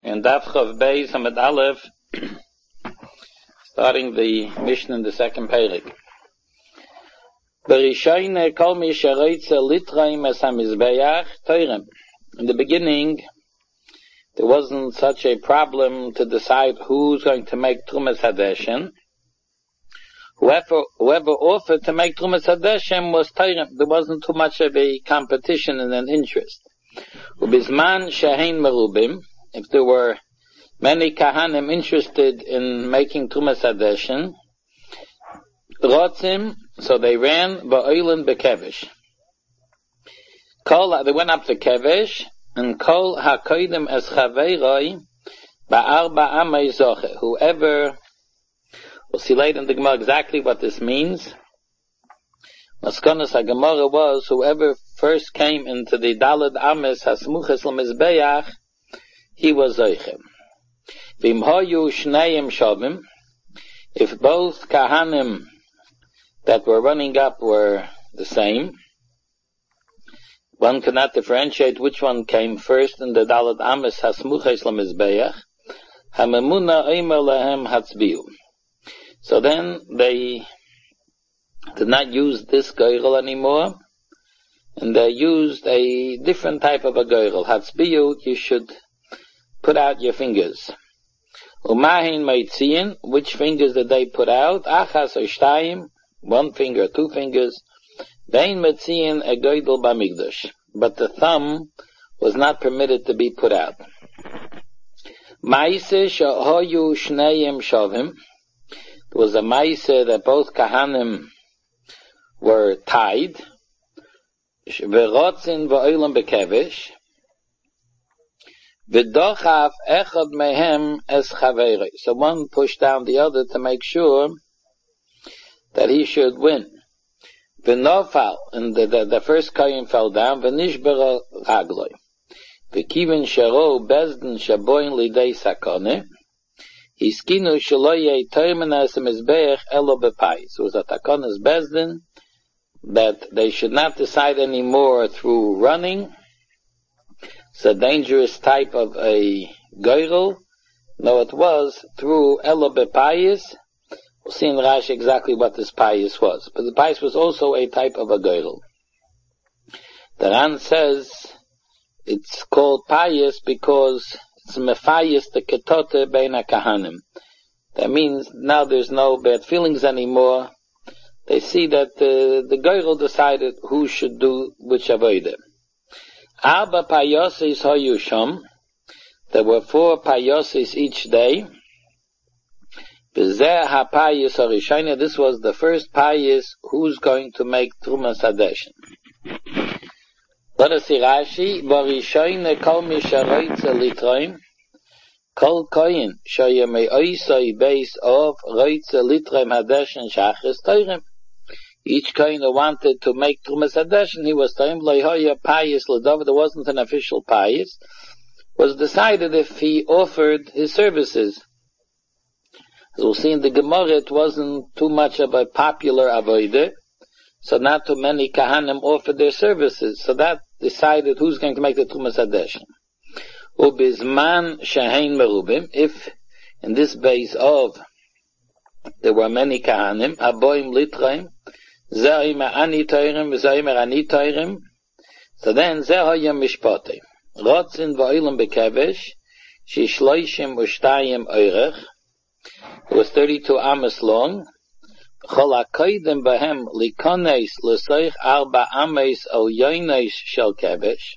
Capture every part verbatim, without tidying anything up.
in Daf Chav Beis Hamad Aleph, starting the mission in the second Perek. Berishayne kol mi shereitze litraim es hamizbeach teirem. In the beginning, there wasn't such a problem to decide who's going to make Trumas Hadeshen. Whoever, whoever offered to make Trumas Hadeshen was teirem. There wasn't too much of a competition and an interest. Ubizman shehein merubim, if there were many kahanim interested in making Trumas Hadeshen, rotzim, so they ran ba'oilin bekevish. Kol, they went up to Kevish, and kol hakoidim es chaveiroi ba'arba amei zoche. Whoever, we'll see later in the Gemara exactly what this means. Maskonas HaGemara was, whoever first came into the Dalad Ames Hasmuches L'Mizbeach, he was Zoichem. V'im hoyu shneim shavim, if both Kahanim that were running up were the same, one cannot differentiate which one came first in the Dalad Ames Hasmuches L'Mizbeach, Hamemuna Eimer Lehem Hatzbiu. So then they did not use this goyrel anymore, and they used a different type of a goyrel. Hatzbiyu, you should put out your fingers. Umahin meitziin, which fingers did they put out? Achas or shtayim, one finger, two fingers. Vein meitziin a goydel b'migdash, but the thumb was not permitted to be put out. Maise shehoyu shneim shavim. There was a maise that both kahanim were tied. V'rotzin v'oilam bekevish. V'dochav echad mehem es chaveiroi. So one pushed down the other to make sure that he should win. V'nofal, and the, the, the first kohen fell down. V'nishbera ragloi. V'kivin shero bezdin shaboin lidei sakone. Hiskinu shaloye terminas mizbeach elo bepais. It was a takonas bezdin that they should not decide anymore through running. It's a dangerous type of a goyrel. No, it was through elo bepais. We'll see in Rashi exactly what this pais was. But the pais was also a type of a goyrel. The Ran says it's called pais because it's mefayis the ketote bein kahanim. That means now there's no bad feelings anymore. They see that uh, the goyrel decided who should do which avodah. Arba payosis hoyusham. There were four payosis each day. V'zeh hapayis harishayna. This was the first payis who's going to make Trumas Hadeshen. Let us see Rashi. Varishayna kol mishareitze litraim. Kol koyin shoyemei oisoi beis of reitze litraim Hadeshen shachris teirem. Each kohen who wanted to make Trumas Hadeshen, he was teirem lehoya payis l'dav. There wasn't an official payis. Was decided if he offered his services. As we'll see in the Gemara, it wasn't too much of a popular avodah, so not too many kahanim offered their services. So that decided who's going to make the Trumas Hadeshen. Ubizman shehein merubim, if in this base of there were many kahanim, aboim litraim, ze'oimer ani toirim, ze'oimer ani toirim, so then ze'hoyam mishpotei. Rotzin v'oilam bekevish, shishloishim ushtayim oirech. It was thirty-two amas long. Chol hakoidim bahem likones l'soich arba ames al yoines shel kevish.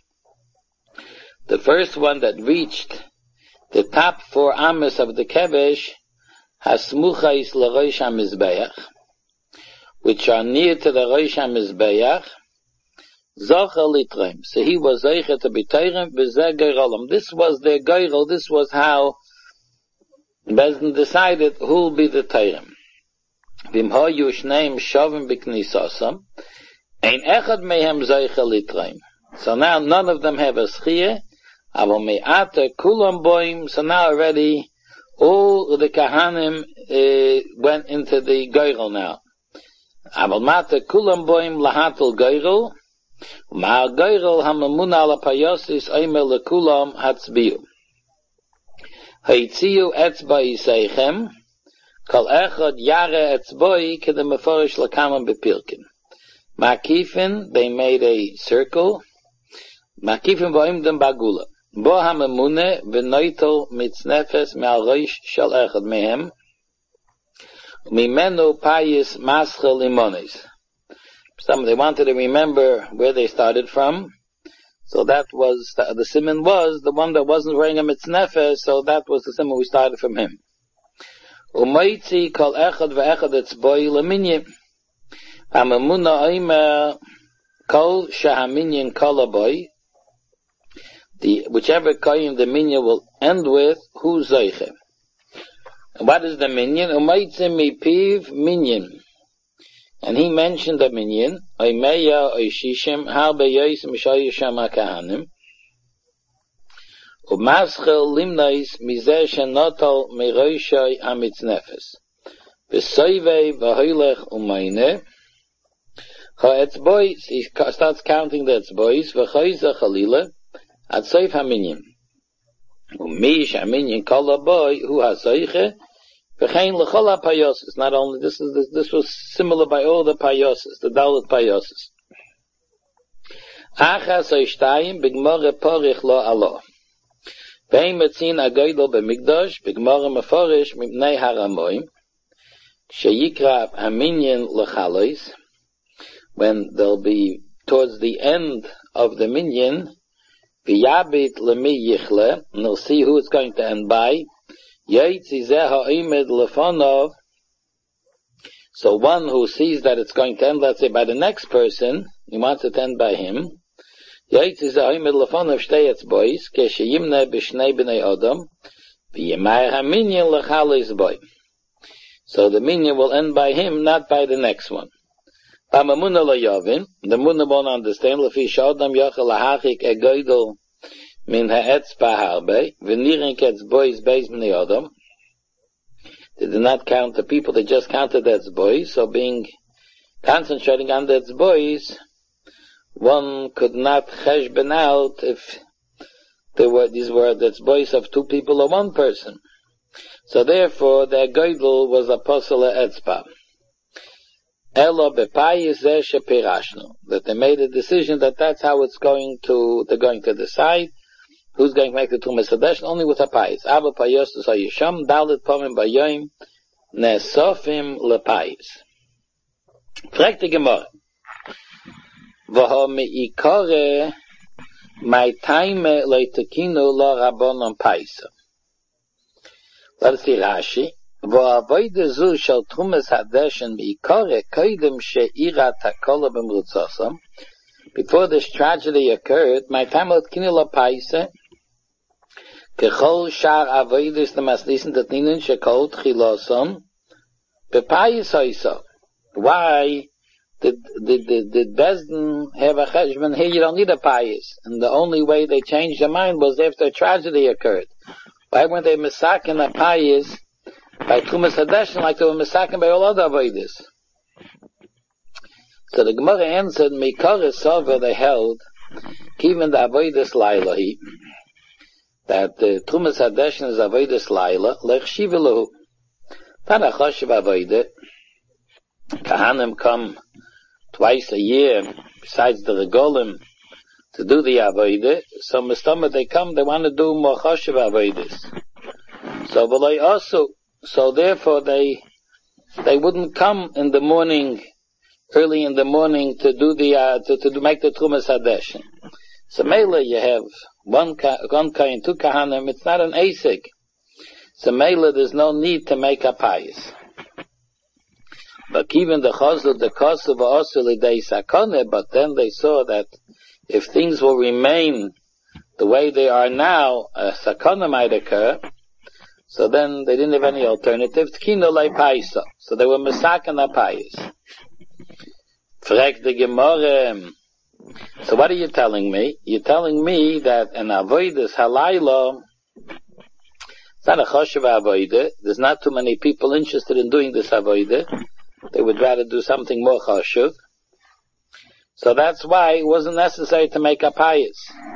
The first one that reached the top four amas of the kevish hasmuchais l'rosh hamizbeach, which are near to the rosh hamizbeach, zocha litraim. So he was zocha to be teirem v'zeh goyrolam. This was their goyrel. This was how Bezdin decided who will be the teirem. V'im hoyu shneim shavim b'knisasam, ein echad mehem zocha litraim. So now none of them have a schiyah. Aval me'ata kulam boim. So now already all the kahanim uh, went into the goyrel now. Aval mata kulam boim lahatul goyrel. Ma'al goyrel hamamuna ala payosis oimer lekulam hatzbiu. Haitziu etzboi seichem, kol echad yare etzboi kedem meforish lakaman bepirkin. Makifin, they made a circle. Makifin boim dem bagula. Bo hamemune v'noitel mitznefes me'al roish shel echad mehem. Mimenu payis maschel limones. Some they wanted to remember where they started from. So that was, the, the simon was the one that wasn't wearing a mitznefes, so that was the simon we started from him. Umaitzi kol echad ve'echad etzboi leminye. Hamemuna oimer kol shahaminyan kolaboy. The, whichever koyim the minyan will end with, hu zoiche. And what is the minyan? Umaitzi mipiv minyan. And he mentioned the minyan, Oymeya, Oyshishim, Harbe Yois, Mishoy Shama Kahanim, Umaschel Limnais, Mizeh Shenotol, Meroishoy Amitznefes, V'soivei, V'hoylech, Umayne, Ha'etzbois, he starts counting the etzbois, V'choyze Chalile, At Soif HaMinyan, Umish HaMinyan Kolaboy, Hu HaZoiche, Not only this is this, this was similar by all the payoses, the Dalit payoses. Achas oishtayim bigmore porich lo alo. Vein metzin agoydol b'migdosh bigmore meforish mipnei haramoim. Sheyikra haminyan lechalois. When they'll be towards the end of the minyan, v'yabit lemi yichle, and they'll see who it's going to end by. So one who sees that it's going to end, let's say, by the next person, he wants it to end by him. So the minyan will end by him, not by the next one. The munna won't understand. Min ha'etz paharbe, v'nirin ketzbois beis b'nei odom. They did not count the people, they just counted the etzbois, so being concentrating on the etzbois, one could not cheshben out if there were, these were the etzbois of two people or one person. So therefore, their goydel was apostle etzpa. Elo bepayis zeh shepirashnu. That they made a decision that that's how it's going to, they're going to decide. Who's going to make the Trumas Hadeshen? Only with a payis. Abba payosus hayisham, dalit pomim bayoim, nesofim lepayis. Fragt die Gemara. Voho meikore, my time leitekinu lo rabonon paisa. Let us see Rashi. Vo avoide zu shel Trumas Hadeshen meikore, koidem she'ira takola b'mrutzosam. Before this tragedy occurred, my time leitekinu lo paisa, Kechol shar avoidus nemaslisen tatninin shekol tchilosom bepayis hoyso. Why did did did, did Bezdin have a cheshbon? Here you don't need a payis, and the only way they changed their mind was after a tragedy occurred. Why weren't they misaken a payis by Trumas Hadeshen like they were misaken by all other avoidus? So the Gemara answered, Mikore Sover they held, even the avoidus lailahi, that the Trumas Hadeshen is avoidus laila, lech shivilahu. Tana choshev avoidus. Kahanim come twice a year, besides the regolim, to do the avodah. So mistama they come, they want to do more choshev avoidus. So v'loi also, so therefore they they wouldn't come in the morning, early in the morning, to do the uh, to to make the Trumas Hadeshen. So mele you have one one kain, two kahanim. It's not an asik. So mele there's no need to make a payis. But even the chazal, the kosev also l'dei sakone, but then they saw that if things will remain the way they are now, a sakone might occur. So then they didn't have any alternative. Tkino lei paisa. So they were misaken a payis. Frag the Gemara. So what are you telling me? You're telling me that an avoidus halayla, it's not a choshev avodah. There's not too many people interested in doing this avodah. They would rather do something more choshev. So that's why it wasn't necessary to make a payis.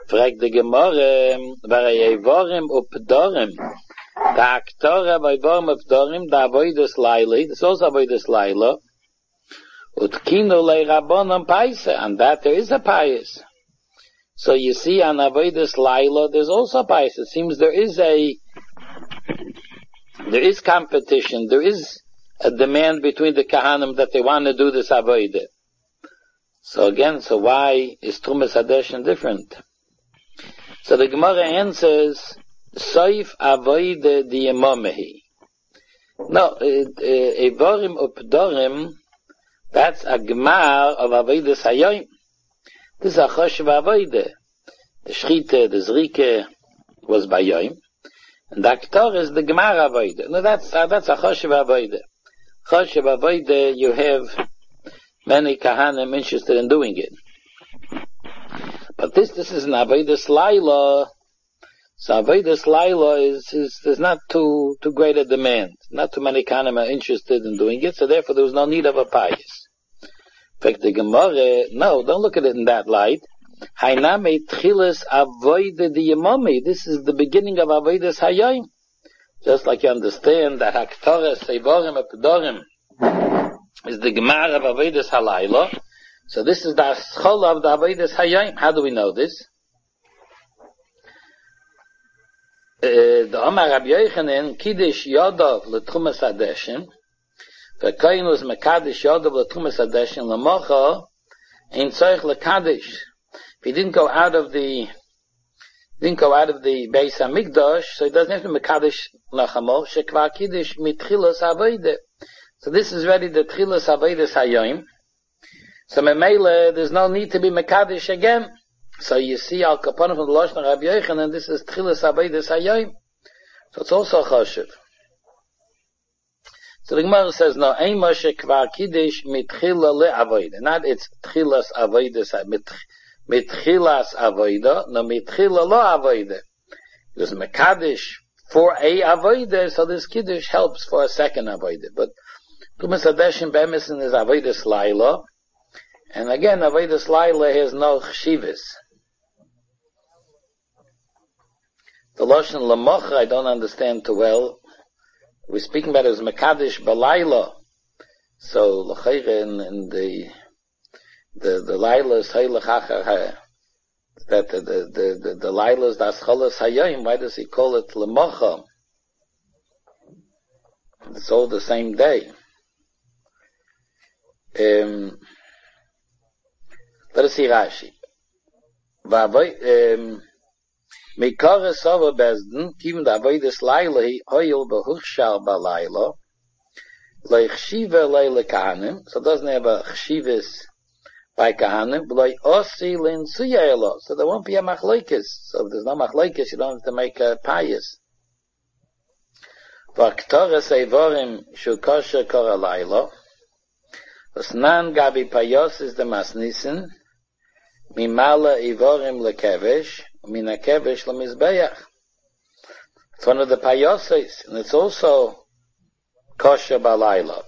Fragt die Gemorre, war er Evorim updorim, da Aktora bei Evorim updorim, da Avoides Laili, das ist also Avoides Laila, ut kino le Rabbanon Paisa, and that there is a Pais. So you see on Avoides Laila, there's also a Pais. It seems there is a, there is competition, there is a demand between the Kahanim that they want to do this Avodah. So again, so why is Trumas Hadeshin different? So the Gemara answers, Soif Avodah Diyemomehi. No, Evorim Updorim, that's a Gemar of Avodah Hayoim. This is a Choshev Avodah. The Shchite, the Zrike was by Yoim. And the Aktor is the Gemar Avodah. No, that's, uh, that's a Choshev Avodah. Choshev Avodah, you have many Kahanim interested in doing it. But this, this is an Avodas Laila. So Avodas Laila is, is, is not too, too great a demand. Not too many Kahanim are interested in doing it, so therefore there was no need of a pious. In fact, the Gemara, no, don't look at it in that light. Hainame Tchilas Avodah Diyemami. This is the beginning of Avodas Hayoim. Just like you understand that Haktorah Seivorim Epidorim is the Gemara of Avodas Halayla. So this is the Aschol of the Avodas Hayoim. How do we know this? Uh, the Omar Rabbi Yochanan Kiddush Yodov L'Trumas Hadeshin. The Kohen was Mekadosh Yodov L'Trumas Hadeshin L'Mocha Ein Tzorich L'Kadish. If he didn't go out of the didn't go out of the Beis Hamikdash, so he doesn't have to Mekadosh L'Chamo Shekvar Kiddush Mitchilas Avodah. So this is ready the Tchilas Avodas Hayoim. So Memele, there's no need to be Mekadosh again. So you see Al Kaponim from the Lashon of Rabbi Yochanan, and this is Tchilas Avodas Hayoim. So it's also Choshev. So the Gemara says, no, Ein Moshe Kvar Kiddush Mitchila LeAvodah. Not it's Tchilas Avodas Mitchilas Avodah, no Mitchila LeAvodah. There's Mekadosh for a Avodah, so this Kiddush helps for a second Avodah. But Trumas Hadeshin Be'emesin is Avodas Laila. And again, Avodas Laila has no chshivas. The Lashon Lamocha I don't understand too well. We're speaking about it as Mekadosh Balayla. So, l'chayre in, in the, the, the Laila is Haylachacha, that the, the, the, the, the Laila is Das Cholas Hayoim. Why does he call it Lamocha? It's all the same day. Um, let us see Rashi. Um, Mikara Sova Bezdin, Kivim da Avodas Laila, Hoyel Behuchshal Balayla, Loi Chshiva Leila Kahanim, so it doesn't have a Chshivis by Kahanim, but Loi Osi Lin Suyayla, so there won't be a Machlekes. So if there's no Machlekes, you don't have to make a pious. Vaktora Seivorim Shukosha Kora Laila, Osnan Gabi Payos is the Masnisin, Mimala Ivorim Lekevesh, Mina Kevesh Lemizbeach. It's one of the Payoses, and it's also Kosher Balayla.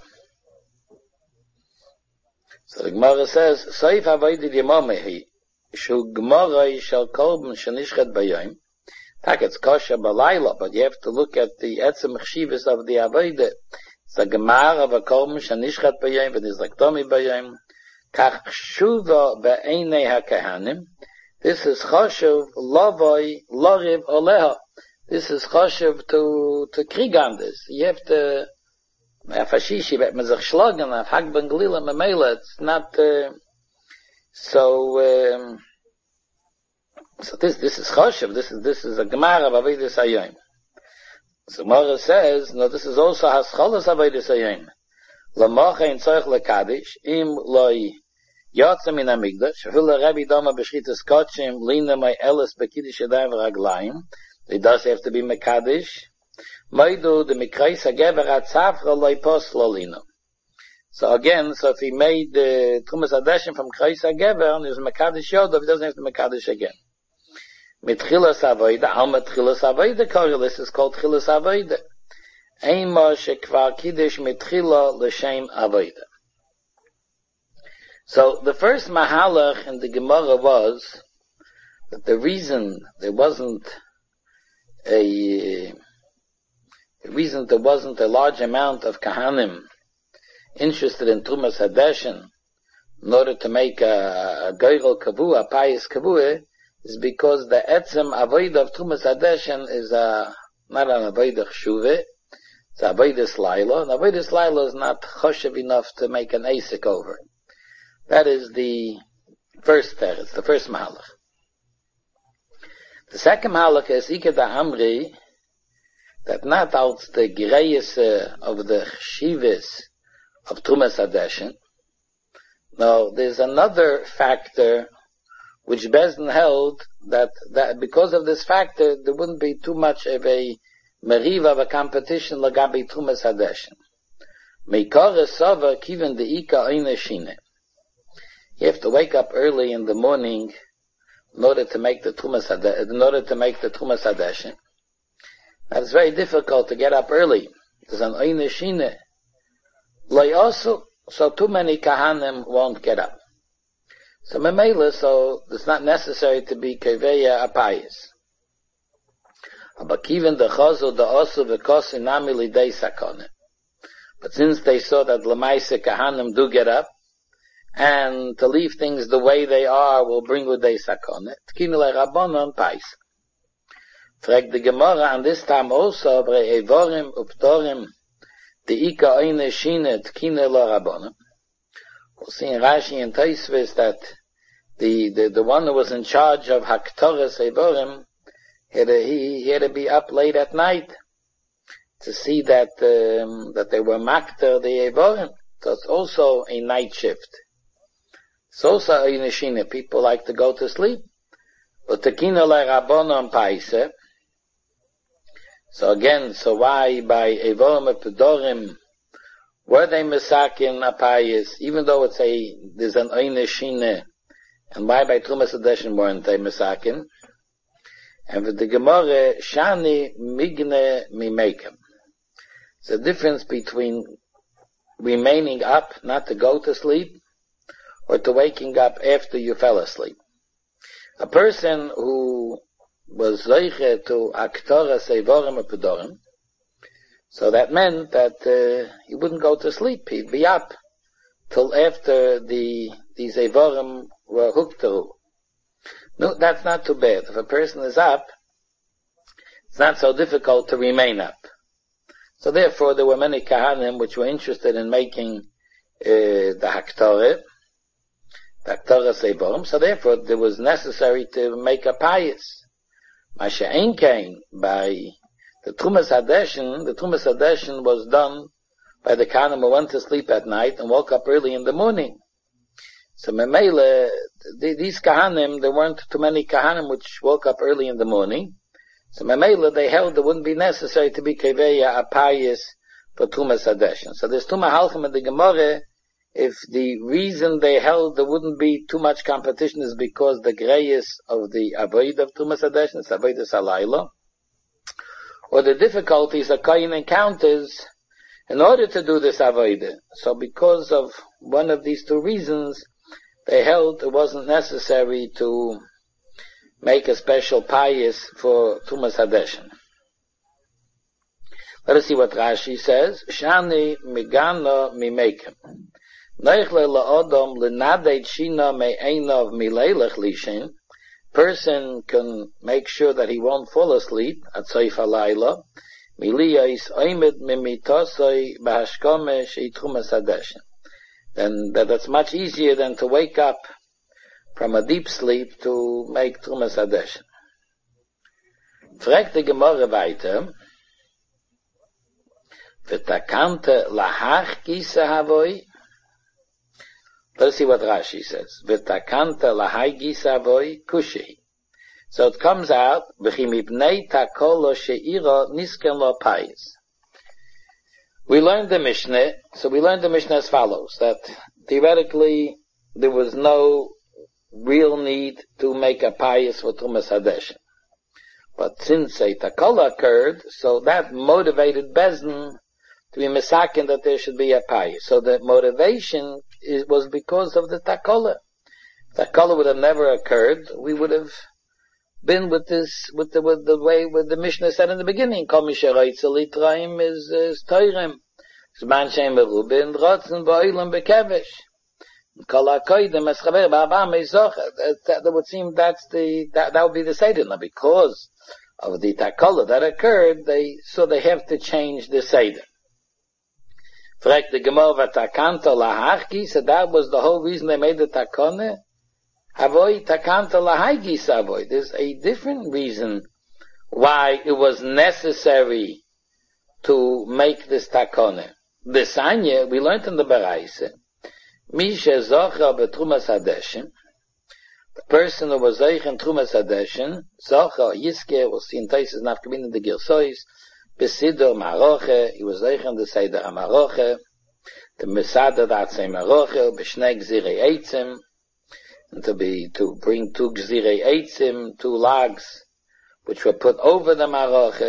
So the Gemara says, Soif Avodah Yemomehi, Shu Gemara Shal Korban Shenishchet Bayom. Tak, it's Kosher Balayla, but you have to look at the Etzem Chshivas of the Avodah. It's a Gemara of a Korban Shenishchet Bayom, and it's like Tomi Bayom. Kach Shuva Be'enei HaKahanim. This is Choshev Lovoi Loriv Oleha. This is Choshev to, to Krieg on this. You have to, Fashishi, bet man sich schlagen, auf Hagben Glila, Memela, it's not, uh, so, um, so this, this is Choshev, this is, this is a Gemara of Avodas Hayoim. So Gemara says, no, this is also Hascholas Avodas Hayoim. Lamocha in Tzorich Lekadish, im loi, Yotzem in Amigdash, Hula Rabbi Doma B'Shchitas Kotchim, Lina Mai Elis B'Kiddush Yadayim V'Raglayim. It does have to be Mekadosh. Moidu the Mikrais HaGever HaTzafra Loi Pos Lolino. So again, so if he made the uh, Trumas Hadeshin from Mikrais HaGever, and there's Mekadosh Yodov, he doesn't have to Mekadosh again. Mitchilas Avodah, Al Mitchilas Avodah Korel, this is called Chilas Avodah. Ein Moshe Kvar Kiddush Mitchila L'Shem Avodah. So the first mahalach in the Gemara was, that the reason there wasn't a, the reason there wasn't a large amount of Kahanim interested in Trumas Hadeshen in order to make a, a Geirel Kavua, a pious Kavua, is because the Etzem Avodah of Trumas Hadeshen is a, not an Avodah Chshuve, it's a Avodah Slailo, and Avodah Slailo is not choshev enough to make an Asik over it. That is the first teretz, the first mahalach. The second mahalach is Ike da Amri, that not out the Gereis of the Chshivis of Trumas Hadeshen. No, there's another factor which Bezdin held that, that because of this factor there wouldn't be too much of a meriva of a competition lagabi Trumas Hadeshen. Meikare Sava kiven de Ika Oine Shine. You have to wake up early in the morning in order to make the Trumas Hadeshen, in order to make the Trumas Hadeshen. It's very difficult to get up early. There's an Oine Shine. Loyasu, so too many Kahanim won't get up. So Memela, so it's not necessary to be Keveya Apayis. But even the Chazu, the Osu, the Kosu, Nami Lidei Sakone. But since they saw that Lamaise Kahanim do get up, and to leave things the way they are will bring Lidei Sakone, Tkinu Rabbanon Pais. Frag the Gemara, and this time also, Bre Evorim Uptorim, the Ika Oine Shine Tkine La Rabbanon. We'll see in Rashi and Tosfos that the, the, the one who was in charge of Haktoras Evorim, had to, he, he had to be up late at night to see that, um, that they were makter the Evorim. So it's also a night shift. It's also a Neshina. People like to go to sleep. But Tekina La Rabbanon Paise. So again, so why by Evorim Epedorim were they Mesakin Apayis, even though it's a, there's an Oine Shine, and why by Trumas Hadeshen weren't they Mesakin? And with the Gemara, Shani Migne Mimekem. It's a difference between remaining up, not to go to sleep, or to waking up after you fell asleep. A person who was Zeiche to Aktora Seivorim Epedorim, so that meant that uh, he wouldn't go to sleep. He'd be up till after the these Evorim were hooked to. No, that's not too bad. If a person is up, it's not so difficult to remain up. So therefore, there were many Kahanim which were interested in making uh, the Haktorah, the Haktorah Seivorim. So therefore, it was necessary to make a pious. Masha Ein came by the Trumas Hadeshen. The Trumas Hadeshen was done by the Kahanim who went to sleep at night and woke up early in the morning. So Memele, these Kahanim, there weren't too many Kahanim which woke up early in the morning. So Memele, they held it wouldn't be necessary to be Keveya Apayis for Trumas Hadeshen. So there's Tuma Halchem in the Gemara, if the reason they held there wouldn't be too much competition is because the greyes of the Avodah of Trumas Hadeshen, it's Avodah Salayla, or the difficulties a Kohen encounters in order to do this Avodah. So because of one of these two reasons, they held it wasn't necessary to make a special pious for Trumas Hadeshen. Let us see what Rashi says. Shani migano mimekem. Neichle la'odom l'nadeit shina me'einov mileilech lishin. Person can make sure that he won't fall asleep at Soif halayla. Miliyais oimed mimitosoi b'hashkome shei Trumas Hadeshen. Then that, that's much easier than to wake up from a deep sleep to make Trumas Hadeshen. Fragt die Gemara weiter. V'takante lahach gisa havoi. Let's see what Rashi says. V'takante lahai gisa havoi kushi. So it comes out, v'chimibnei takolo she'ira nisken lo payis. We learned the Mishnah, so we learned the Mishnah as follows, that theoretically there was no real need to make a pious for Trumas Hadeshen. But since a takala occurred, so that motivated Bezdin to be misakin that there should be a pious. So the motivation is, was because of the takala. If takala would have never occurred, we would have been with this, with the, with the way, with the Mishnah said in the beginning, Kol Misharoitze Litraim is, is Toirem. Zman Shem Merubin, Rotzen Ba'olam Bekevesh. Kol HaKoidem Es Chaver Ba'abam Ezocha. That would seem that's the, that, that would be the Seder. Now, because of the Takala that occurred, they, so they have to change the Seder. Fragt the Gemara Takanta Lahachki, so that was the whole reason they made the Takone. Avoy Takanta Lahagi Savoy. There's a different reason why it was necessary to make this Takone. The Sanya, we learned in the Baraise, Misha Zocha Betrumas Hadeshin, the person who was Zoich in Trumas Hadeshin, Zocha Yiske, was seen Taisis Nafkabin in the Girsois, Besido Maroche, he was Zoich in the Seder Amaroche, the Mesada Datsei Maroche, Beshnei Gzirei Eitzim, and to be, to bring two Gzirei Eitzim, two logs, which were put over the Maroche.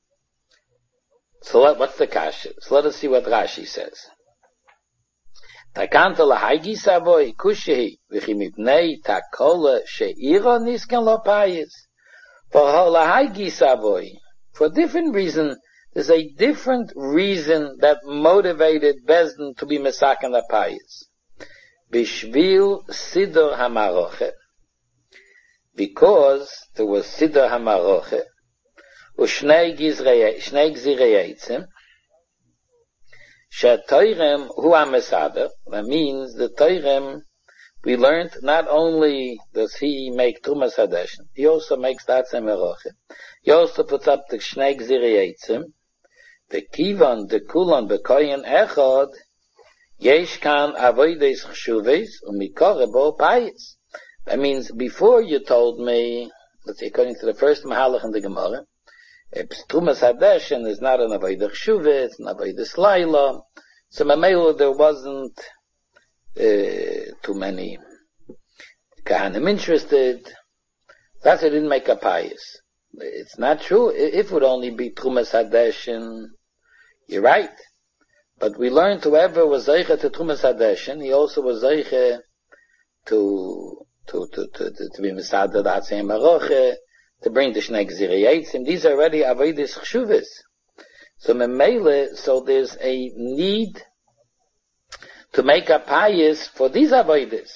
So let, what's the kasha? So let us see what Rashi says. Takanta lahagi savoy kushehi v'chimipnei takola she'ira niskan lo payis. For lahagi savoy, for a different reason, there's a different reason that motivated Bezdin to be mesaken la payis. Bishvil sidor hamaroche, because there was sidor hamaroche, Ushnei Gzirei Eitzim, Shetoirem Hu HaMesada. That means the Toirem, we learned not only does he make Trumas Hadeshin, he also makes Datsei Meroche. He also puts up the Shnei Gzirei Eitzim, the Kivan, the Kulan, Bekoyen Echad, Yesh Kan Avoides Chshuves, Umikore Bo Payis. That means before you told me, let's say according to the first Mahalach in the Gemara, Trumas Hadeshin is not an Avodah Chshuvah, it's an Avodah Slaila. So Mamelu, there wasn't uh, too many Kahanim interested. That's why it didn't make a pious. It's not true. If it would only be Trumas Hadeshin, you're right. But we learned whoever was Zeicha to Trumas Hadeshin, he also was Zeicha to, to, to, to, to, to be Mesada Datsei Maroche, to bring the Shnei Gzirei Eitzim. These are already Avodas Chshuvas. So Memele, so there's a need to make a pious for these Avodas.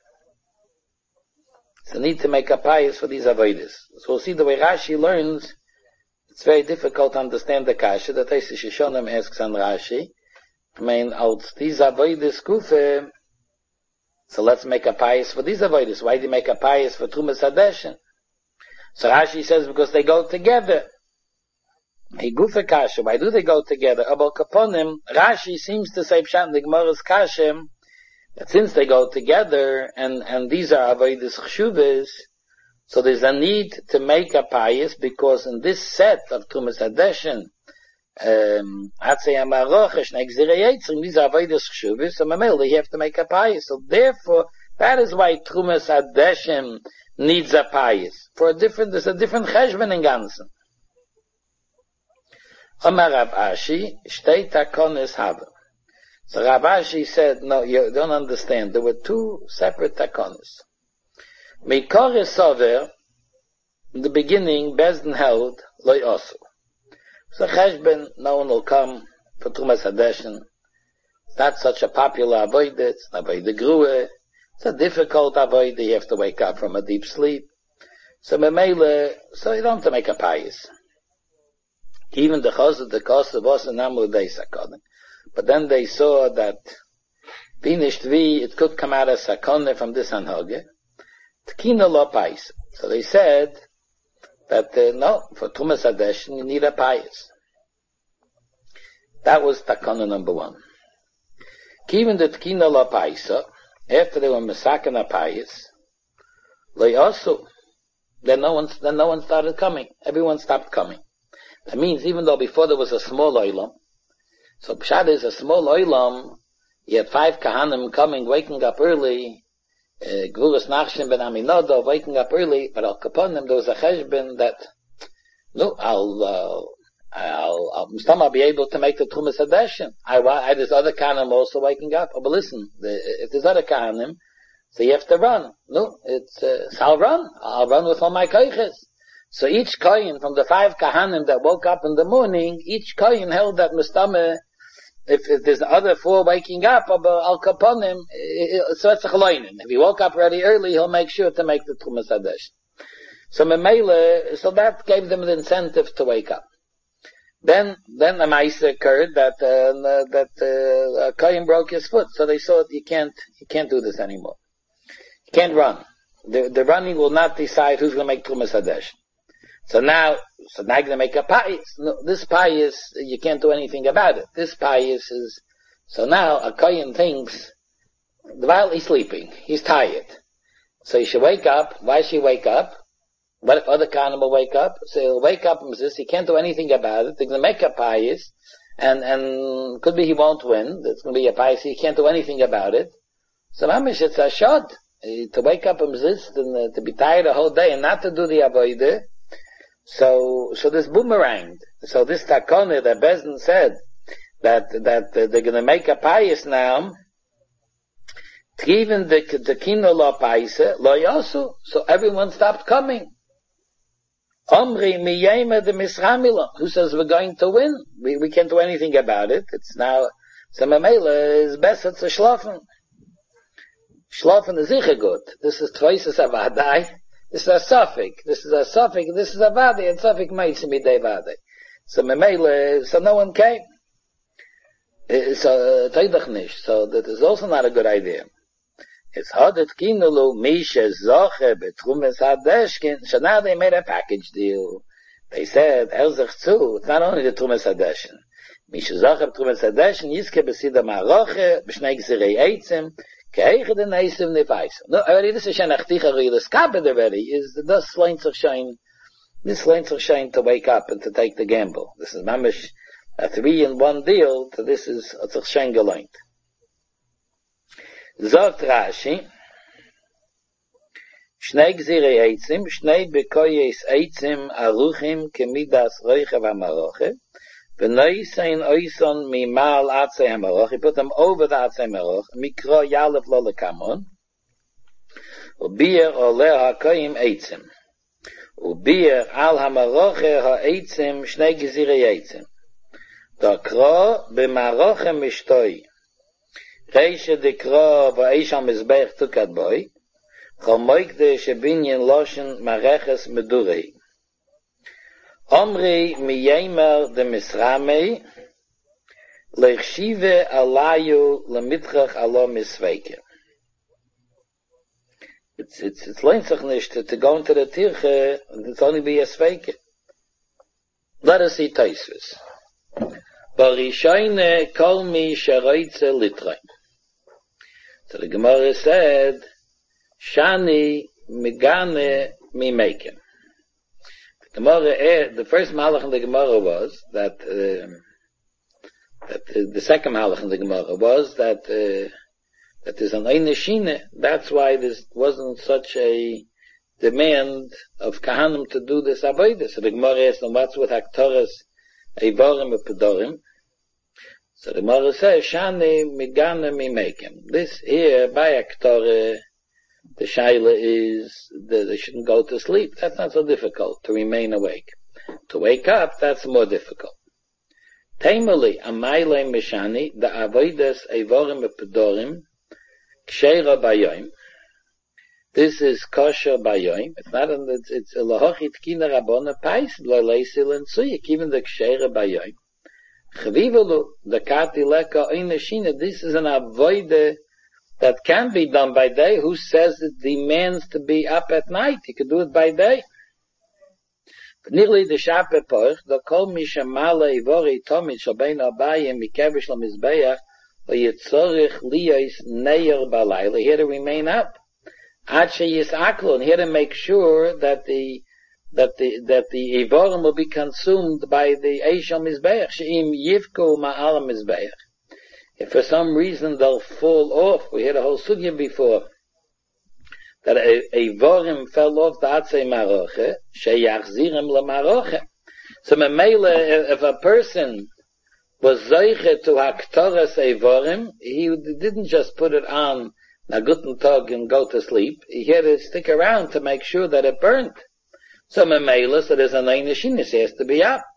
It's a need to make a pious for these Avodas. So we'll see the way Rashi learns, it's very difficult to understand the Kasha, that Taisis Shishonim asks on Rashi. I mean, out these Avodas Kufe, so let's make a pious for these Avodas. Why do you make a pious for Trumas Hadeshin? So Rashi says because they go together. Hey Gufa Kasha, why do they go together? Abel Kaponim, Rashi seems to say Pshat in the Gemara's Kasha, that since they go together, and, and these are Avodas Chshuvas, so there's a need to make a pious, because in this set of Trumas Hadeshin, um, Atzei Amaroch, Shnei Gzirei Eitzim, these are Avodas Chshuvas, so Mamel, you have to make a pious. So therefore, that is why Trumas Hadeshin needs a pious. For a different, there's a different cheshbon in Ganzen. Amar Rav Ashi, shtei takonis have. So Rav Ashi said, no, you don't understand. There were two separate takonis. Mikore sover, in the beginning, Bezdin held, loy osu. So cheshbon, no one will come for Trumas Hadeshin. It's not such a popular avodah, it's not avodah grua. It's a difficult avodah, you have to wake up from a deep sleep. So memele, so you don't have to make a pious. Even the chosed, the kosev was an amud sakonim. But then they saw that finished vi, it could come out as sakonim from this anhoge. Tkina lo pious. So they said that uh, no, for Trumas Hadeshin you need a pious. That was takana number one. Even the tkina lo paisa, after they were mesaken a pious, they also, then no one, then no one started coming. Everyone stopped coming. That means even though before there was a small oilam, so Pshat is a small oilam, you had five kahanim coming, waking up early, Gvuras Nachshon ben Aminadov waking up early, but al kaponim there was a cheshbon that, no, I'll, uh, I'll, I'll, I'll, I'll be able to make the Trumas Hadeshin. I, I, there's other kahanim also waking up. Oh, but listen, the, if there's other kahanim, So you have to run. No, it's, uh, so I'll run. I'll run with all my koiches. So each kohen from the five kahanim that woke up in the morning, each kohen held that mistame, if, if there's other four waking up, al kaponim, so it's a chaloinin. If he woke up really early, he'll make sure to make the Trumas Hadeshen. So memele, so that gave them the incentive to wake up. Then, then a ma'ase occurred that, uh, that, uh, a kohen broke his foot, so they saw you can't, you can't do this anymore. You can't run. The, the running will not decide who's going to make Trumas Hadeshen. So now, so now you're going to make a payis. No, this payis, you can't do anything about it. This payis is, so now a kohen thinks, while he's sleeping, he's tired. So he should wake up. Why should he wake up? What if other kohanim will wake up? So he'll wake up and says, he can't do anything about it. They're going to make a payis, and, and could be he won't win. It's going to be a payis, he can't do anything about it. So mamish, it's a shot. To wake up and resist, and uh, to be tired the whole day, and not to do the avodah. So, so this boomeranged. So this takone that Bezdin said that that uh, they're going to make a payis now. Even the the kino lo paise lo yosu. So everyone stopped coming. Omri miyema de misramila. Who says we're going to win? We we can't do anything about it. It's now samamela is better to schlafen. Schlafen is sicher good. This is twice as a vadai. This is a suffix. This is a suffix. This is a vadi, and suffix makes me de vadi. So memele, so no one came. So teidach nish. So that is also not a good idea. It's hadet kinulu mishe zoche betrumes hadeshkin. So now they made a package deal. They said elzach zu. It's not only the trumes hadeshkin. Mishe zoche betrumes hadeshkin yiske besida maroche b'shnei gzirei eitzim. No, already this is shenachticha rilas kabed already, is this lane to shine, this lane to shine to wake up and to take the gamble. This is mamish, a three in one deal, so this is a tzachshen geleint. Zogt Rashi, shnei gzirei eitzim, shnei bekoyes eitzim aruchim kemidas roicha v'amaroche, v'noisein oison mimal atzei hamaroch. He put them over the atzei hamaroch. Mikro yalef lo lekamon. Ubier oleh hakoyim eitzim. Ubier al hamaroche ha'eitzim shnei gezirei eitzim. Dokro b'maroche mishtoi. Reishe dekro v'eish ha-mizbeich tukad boi. Chomoikde shebinyin loshen mareches medurei. Omri miyemer de misramei lechshive alayu lemitchach alo misveike. It's it's it's leinzach nicht to, to go into the tirche, and it's only be a sveike. Let us see Taisvis. Barishoine kol mi sheroitze litrei. So the Gemara said, Shani migane mi meikem. Gemara, the first malach in the Gemara was that, uh, that uh, the second malach in the Gemara was that uh, that there's an eine shine. That's why there wasn't such a demand of kahanim to do this avodah. So the Gemara asked them, what's with haktoras eivorim and So the Gemara says, shani migane mi mekem. This here by haktorah. The shaila is that they shouldn't go to sleep. That's not so difficult, to remain awake. To wake up, that's more difficult. Taimali, amayle mishani, the avodas evorim epedorim, ksheira bayoim. This is kosher bayoim. It's not, it's, it's a lahochit kina rabona pais, loileisil and suyik, even the ksheira bayoim. Chvivalu, the kati leka oinashina, this is an avodah that can be done by day. Who says it demands to be up at night? You can do it by day. Nearly the shape poch, the kol mishamala ivori tomit shabein abayim mikevish lamizbeach v'yitzorich liyos neir balayla. Here to remain up. Ad sheyisaklo, and here to make sure that the that the that the ivorim will be consumed by the eish mizbeach. Sheim yivku ma'al mizbeach. If for some reason they'll fall off, we had a whole sugya before, that a, a vorim fell off the atzei maroche, sheyachzirem lemaroche. So memele, if a person was zeiche to haktoras a vorim, he didn't just put it on a guten Tag and go to sleep, he had to stick around to make sure that it burnt. So memela, so there's an einishinis, he has to be up.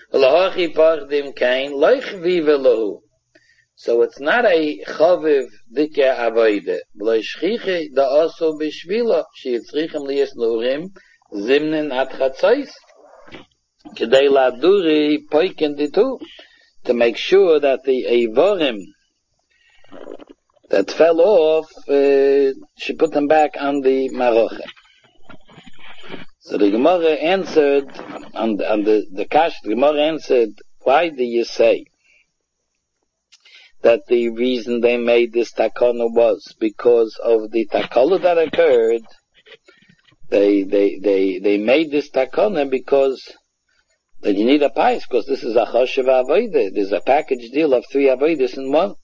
So it's not a chaviv dike avoide. Bloishchiche da also bishvila, she yitzrichem liyes nurim, zimnen at chatzais. Kedei laduri poiken ditu, to make sure that the evorim that fell off, uh, she put them back on the maroche. So the Gemara answered, on the, on the, the Kash, the Gemara answered, why do you say that the reason they made this takana was because of the takala that occurred? They, they, they, they made this takana because that you need a pious, because this is a choshev avodah. There's a package deal of three avodas in one.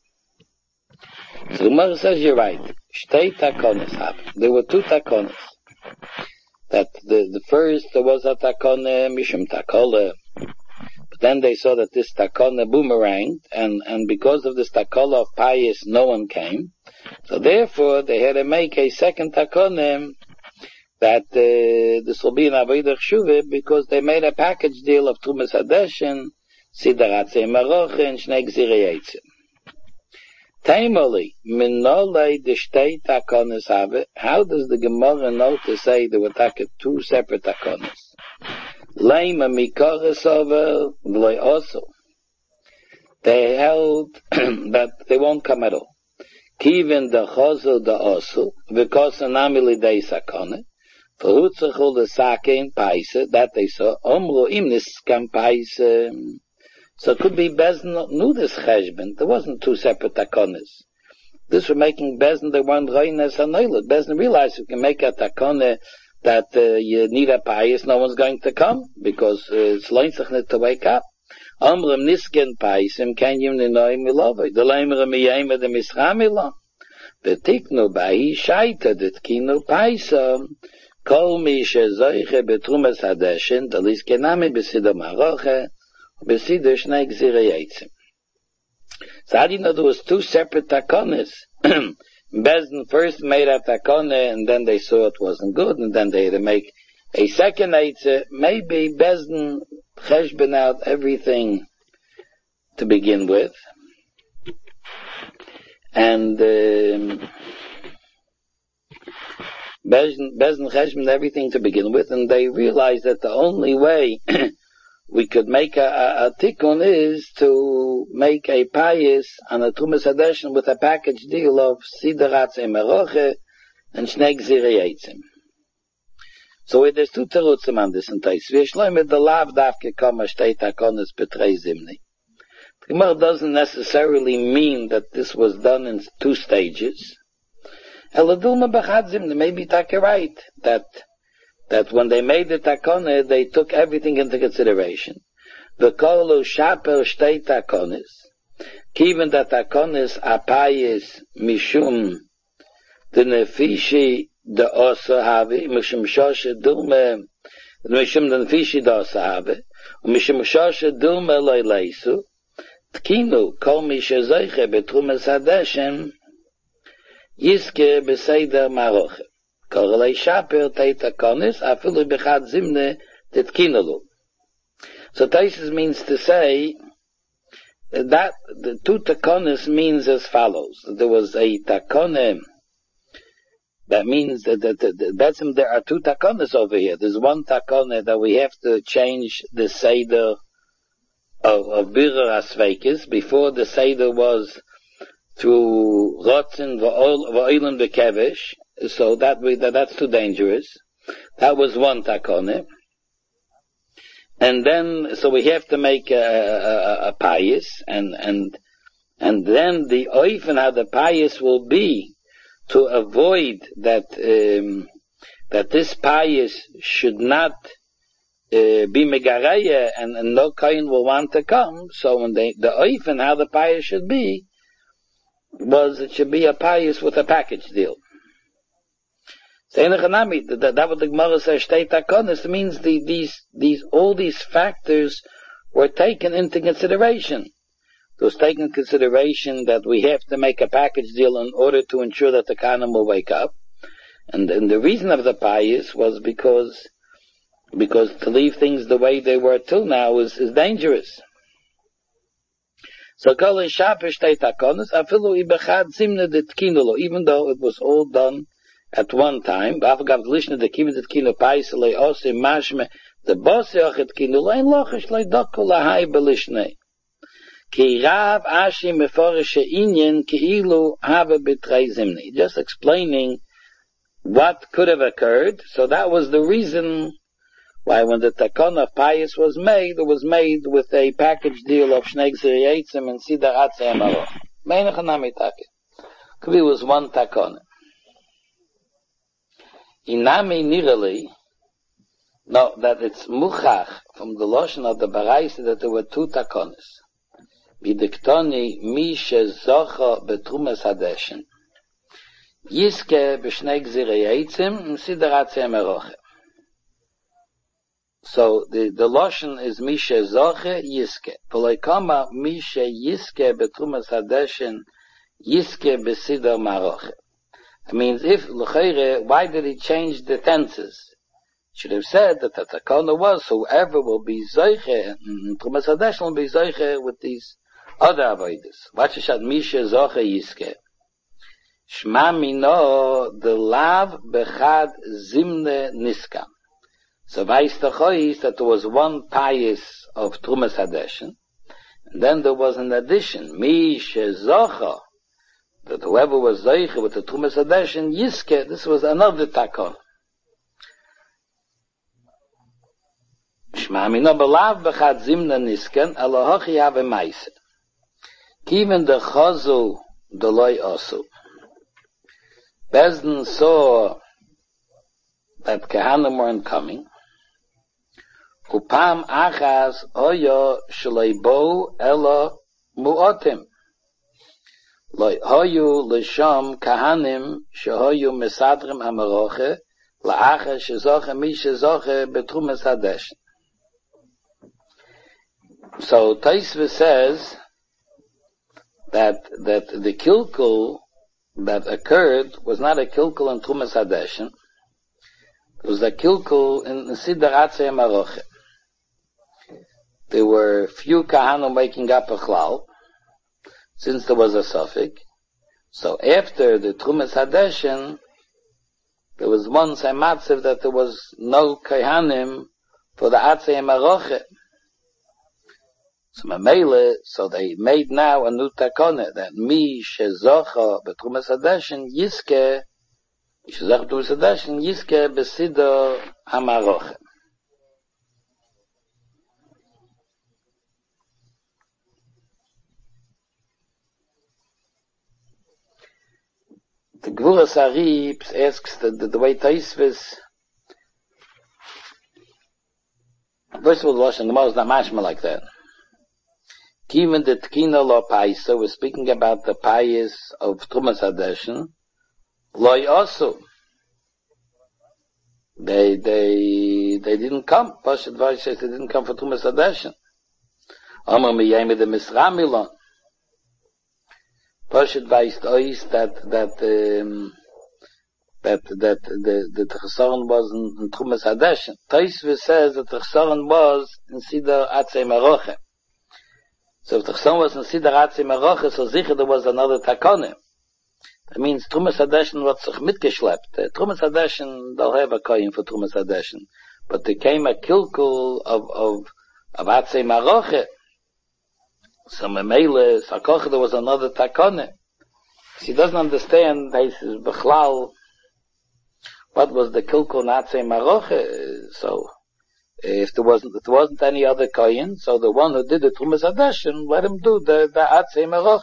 So the Gemara says you're right. Shtei takonas happened. There were two takonas. That the, the first there was a takona mishum takola, but then they saw that this takona boomeranged, and and because of this takola of pious, no one came. So therefore, they had to make a second takona that uh, this will be an avodah shuve, because they made a package deal of trumas hadeshin, sidaratzei maroche, and shnei gzirei Taimoli, minole de shtei takonas have. How does the Gemara know to say there were two separate takonas? Leima mikoras over v'loy also. They held that they won't come at all. Kivin de chozo de also, because anamili de sakone, v'hutzachul de sakein paisa, that they saw, omro imnis kam paisa. So it could be Bezdin knew this cheshbon. There wasn't two separate takonas. This was making Bezdin, they weren't reines hanoilot. Bezdin realized you can make a takona that uh, you need a pious, no one's going to come, because uh, it's loinzach to wake up. Amram nisken paisim can you know milovay. The lamer miyema de mischamila. The tiknu bahi shaita that kinu paisam. Kol mi shezoiche betrumas hadeshin, the liskenami besida maroche. Besider shnei gzirei eitzim. So how do you know there was two separate takonas? Bezdin first made a takona, and then they saw it wasn't good, and then they had to make a second eitzah. Maybe Bezdin cheshbon out everything to begin with, and um, Bezdin cheshbon everything to begin with, and they realized that the only way we could make a, a, a tikkun is to make a pious and a trumas hadeshin with a package deal of sidaratz emeroche and shnei gzirei eitzim. So there's two terutzim on this in Tais. V'yeshloim the lav davke kama shtei takonas betrei zimni. The Gemara doesn't necessarily mean that this was done in two stages. Eladulma b'chad zimni, maybe take right that that when they made the takona, they took everything into consideration. The kolu shaper shtei takonis, given that takonis apayis mishum the nefishi the osa have, mishum shoshe dulme, mishum the nefishi the osa have, mishum shoshe dulme loileisu, tkinu kol mishazoiche betrumas hadeshem, yiske beseder maroche. Korelei shaper teita konis, afilu bechad zimne tetkinalu. So Taisus means to say that the two takonis means as follows. There was a takone, that means that, that, that that's, there are two takonis over here. There's one takone that we have to change the seder of, of Birur HaSveikis. Before the seder was through Rotzen v'oilim v'kevesh. So that, we, that that's too dangerous. That was one takone. And then, so we have to make a, a, a pious, and, and, and then the oifen how the pious will be to avoid that, um, that this pious should not, uh, be megareya, and, and no kohen will want to come. So when they, the oifen how the pious should be, was it should be a pious with a package deal. So that, that what the Gemara says, shtei takonis, means the, these, these, all these factors were taken into consideration. it was taken into consideration that we have to make a package deal in order to ensure that the Kahanim will wake up. And, and the reason of the payis was because, because to leave things the way they were till now is, is dangerous. So kol shapish takonis afilu ibechad zimne de tkinulo, even though it was all done at one time. Ba'afagav lishne de kibbutz de tkinu payis le osim mashme the boss yochet kinulo ein lochish le dokol lahai belishne. Ki rav ashi meforish inyan ki ilu have betrei zimne. Just explaining what could have occurred. So that was the reason why when the takon of payis was made, it was made with a package deal of Shnei Gzirei Eitzim and Sidar Atzei Amaroch. Meinach Hanami Take. Could be was one takon. Inami Nirali, no, that it's muchach from the lotion of the Baraisa that there were two takonis. Bidiktoni mi shezocha betrumas hadeshen. Yiske b'shnei Gzirei Eitzim and Sidar Atzei Amaroch. So the the lotion is mishe zoche yiske. V'loikama mishe yiske betrumas hadeshen yiske besidar maroche. It means if l'cheire, why did he change the tenses? Should have said that the takana was whoever will be zoche and trumas hadeshen will be zoche with these other avodas. What is that mishe zoche yiske? Shma mino the lav bechad zimne niskam. So weiß the chois that there was one payis of Trumas Hadeshen, and then there was an addition, Mi Shezocha, that whoever was Zoiche with the Trumas Hadeshen, Yiske, this was another takon. Shma mino belav bechad zimna nisken, Elohochi have meise. Kiven the chozu deloi osu. Bezdin saw that Kehanim weren't coming, Upam achas oyo shleibo elo muotim. Hoyu lisham kahanim shehoyu mesadrim hamaroche la'acha shezoche mi shezoche betrumas hadeshen. So Taisva says that that the kilkul that occurred was not a kilkul in Trumas Hadeshen. It was a kilkul in Sidar Atzei Amaroche. There were few kahanim making up a chlal, since there was a suffix. So after the Trumas Hadeshen, there was one saimatziv that there was no kahanim for the Atzei Amaroche. So Mamele, so they made now a new takone that mi shezocha betrumas hadeshen yiske, shezocha betrumas hadeshen yiske besido hamaroche. The Gvura Sarib asks the, the, the way Taisvis, first of all, the Lashon Gemara is not mashma like that. Given the Tkina lo Paisa, we're speaking about the Pais of Trumas Hadeshen, Loi also. They, they, they didn't come. Pashat Vash says they didn't come for Trumas Hadeshen. Amar miyayim the Misramilon. Pashat Vash ois that, that, um, that, that, the, the Chesaron was in, in Trumas Hadeshen. Taisva says that the Chesaron was in Sidar Atzei Maroche. So if the Chesaron was in Sidar Atzei Maroche, so sicher there was another Takone. That means Trumas Hadeshen was sich mitgeschleppt. Uh, Trumas Hadeshen, they'll have a koyin for Trumas Hadeshen. But there came a kilkul of, of, of Atzei Maroche. So Memele, Sakoche, there was another Takone. She doesn't understand, this is Bechlal, what was the kilkul Atzei Maroche. So, if there wasn't, if there wasn't any other koyin, so the one who did the Trumas Hadeshen, let him do the, the Atzei Maroche.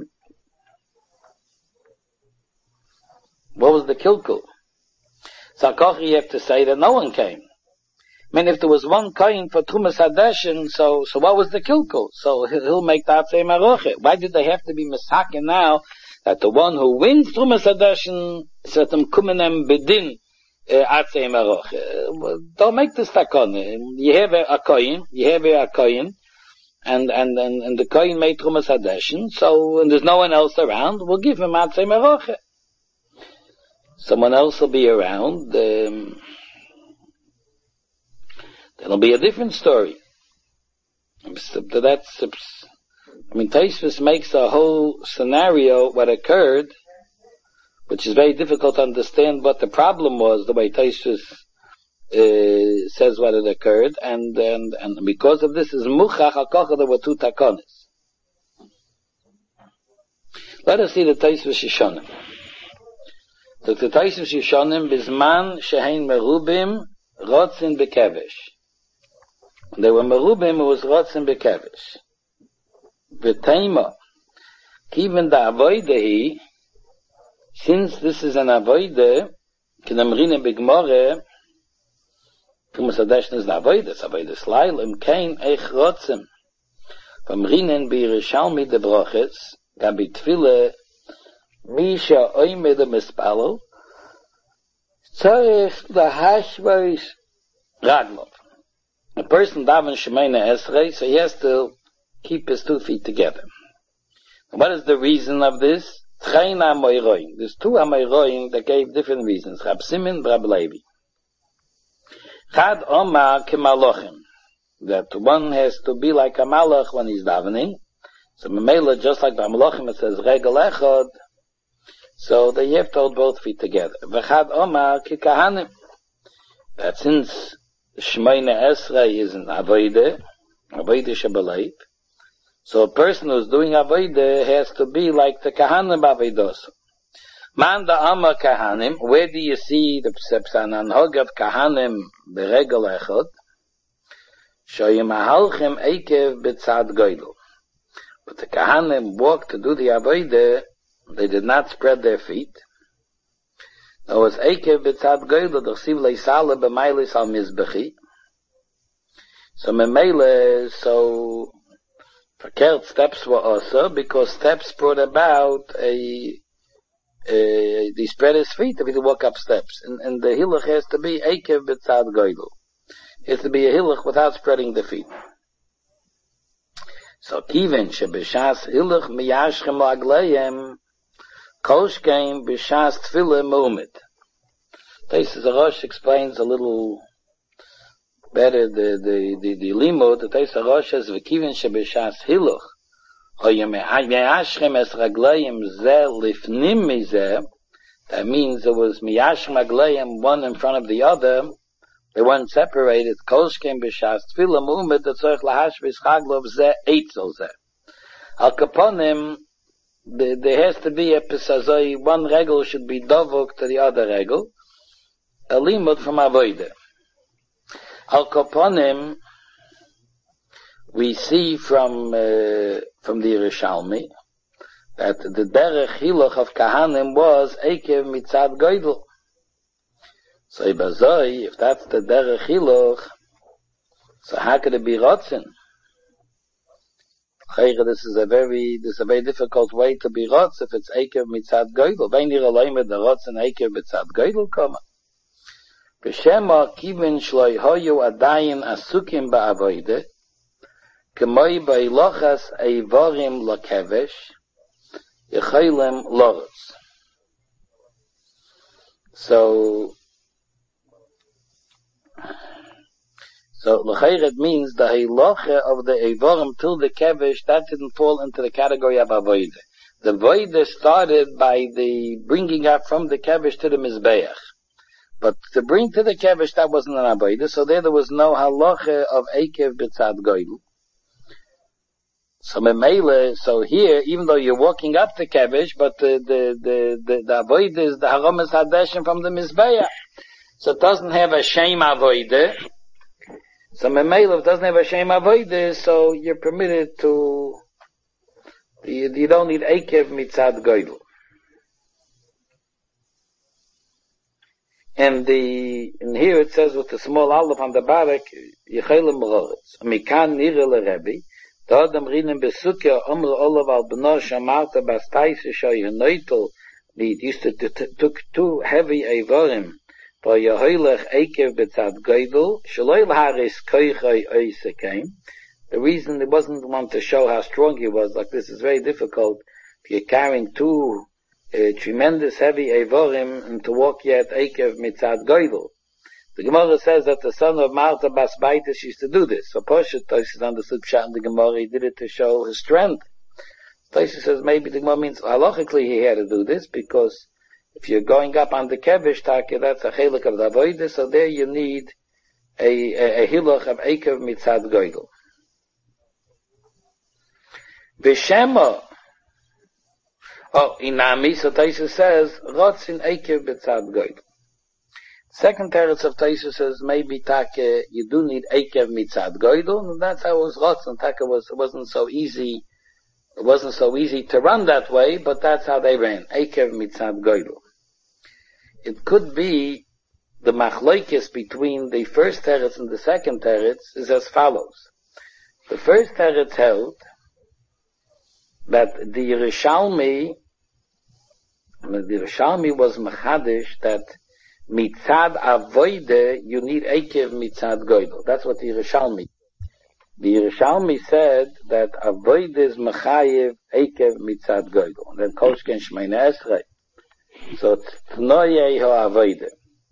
What was the kilkul? So Kochi, you have to say that no one came. I mean, if there was one koyin for Trumas Hadeshen, so, so what was the kilkul? So he'll, he'll make the Atzei Maroche. Why did they have to be misaken now that the one who wins Trumas Hadeshen, so them kumenem bedin, Atzei Maroche? Don't make this takon. You have a koyin, you have a koyin, and, and, and, and the Kohen made Trumas Hadeshen, so, and there's no one else around, we'll give him Matzah Meroche. Someone else will be around, um, that'll be a different story. So that's, I mean, Tosfos makes a whole scenario what occurred, which is very difficult to understand what the problem was, the way Tosfos uh, says what had occurred, and, and, and because of this is Muchach HaKocha, there were two takonis. Let us see the Tosfos Yishonim. So the Tosfos Yishonim, Bizman Shehein Merubim, Rotzin Bekevesh. They were Merubim, who was Rotzin Bekevesh. V'teima, Kiven da Avoidehi, since this is an Avoide, Kinamrine Bigmore, Trumas Hadeshen is an Avoide, it's Avoide Slail, Im Kein Eich Rotzim, V'mrinen B'Yerushalmi de Broches, Gabi Tfile, Misha Oime de Mispalo, Tzorech Lahashvais Raglov. A person daven Shemona Esrei, so he has to keep his two feet together. What is the reason of this? Tchein HaMoiroim. There's two HaMoiroim that gave different reasons. Rab Simon, Rab Levi. Chad Omar Kemalochim. That one has to be like a malach when he's davening. So Memela, just like the Malachim, it says Regel Echad. So they have to hold both feet together. V'chad Omar Kikahanim. That since Shemona Esrei is an Avoide, Avoide Shebelev, so a person who's doing Avoide has to be like the Kahanim Avodos. Man da Amma Kahanim, where do you see the Psepsan Anhog of Kahanim Beregel Echad? Shoyim Ahalchem Eikev B'tzad Goydel. But the Kahanim walked to do the Avoide, they did not spread their feet. There was Eikev B'tzad Goydel, the Chsiv Leisale B'mailis Al Mizbechi. So Memele, so verkehrt steps were also, because steps brought about a, a he spread his feet if he walk up steps. And, and the hilach has to be Eikev B'tzad Goydel. It has to be a hilach without spreading the feet. So Kiven Shebeshas Hilach Miyashchem Lagleim Koshkeim B'shas Tfile Mu'umid. This is a Rosh explains a little better the the the the limud. The Teis Rosh is v'kiven shebeshas hiluch hoyem es raglayim ze lifnim mizeh. That means there was miyashchem raglayim one in front of the other. They weren't separated. Kolshkem b'shas tefila mu'umed the tzorich lahashvis chaglov ze eitzel ze. Al kaponim, there has to be a pesazoi. One regel should be dovuk to the other regel. A limud from avoide. Al Kaponim, we see from uh, from the Yerushalmi that the derech hilach of Kahanim was Eikev Mitzad Goydel. So Ibazoi, if that's the derech hilach, so how could it be Rotzin? This is a very this is a very difficult way to be Rotz if it's Eikev Mitzad Goydel. Vein Yiraleim the Rotzin Eikev Mitzad Goydel come. B'shema kivin shloi hoyu adayin asukim ba'avoide, k'moi ba'ilochas eivorim lakevesh, yechaylem lorotz. So, so l'chayret means the heiloche of the eivorim till the kevesh, that didn't fall into the category of avoide. The voide started by the bringing up from the kevesh to the mizbeach. But to bring to the kevesh, that wasn't an avodah, so there there was no halacha of Eikev B'tzad Goydel. So memele, so here, even though you're walking up the kevesh, but the the the the, the avodah is the Haramas Hadeshen from the Mizbeach. So it doesn't have a shame avodah. So memele, if it doesn't have a shame avodah, so you're permitted to, you, you don't need Eikev Mitzad Goydel. And the, and here it says with the small aleph on the barak, Yechaylem Lorotz. Mikan nire leRebbe, da adam rinen besukya omr olav al b'no shamarta bastaisi shoy henoitel, he used to took two heavy eivorim, for Yehoylech Eikev B'tzad Goydel, shaloi l'haris koichoi oisekeim, The reason it wasn't one to show how strong he was, like this is very difficult. If you're carrying two uh, tremendous heavy Eivorim and to walk yet Eikev mitzad Goydel. The Gemara says that the son of Martha Bas Baitis used to do this. So Poshet Tosis understood Pshat in the Gemara, he did it to show his strength. Tosis says maybe the Gemara means halachically he had to do this because if you're going up on the Kevish Taka, that's a chelik of the Avodah, so there you need a, a, a hilach of Eikev mitzad Goydel. V'shema, oh, Inami, so Tosis says, Rotz in Eikev mitzad Goydel. Second teretz of Tosis says maybe Taka you do need Eikev mitzad Goydel, and that's how it was Rotz, and Taka was it wasn't so easy. It wasn't so easy to run that way, but that's how they ran. Eikev mitzad Goydel. It could be the machlokes between the first teretz and the second teretz is as follows. The first teretz held that the Yerushalmi, the Yerushalmi was machadish that mitzad avoide, you need Eikev mitzad Goydel. That's what the Yerushalmi. The Yerushalmi said that avoide is mechayev Eikev mitzad Goydel. And then Kolshken Shmeina Esrei. So it's Tnoye ho avoide.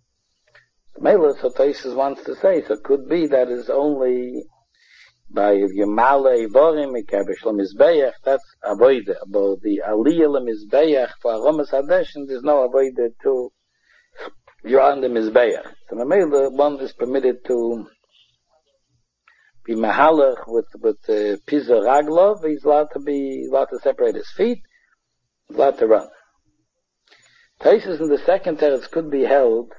Mela, so Tosis wants to say, so it could be that is only by Yemale Eivorim Mekabesh LeMizbeach, that's avoide. About the Aliyah LeMizbeach for Aromas Hadeshin, there's no avoide to you're on the Mizbeach. So Mamela, one is permitted to be mahalach with, with, uh, Pizza Raglov, he's allowed to be, allowed to separate his feet, he's allowed to run. Tosis in the second teretz could be held,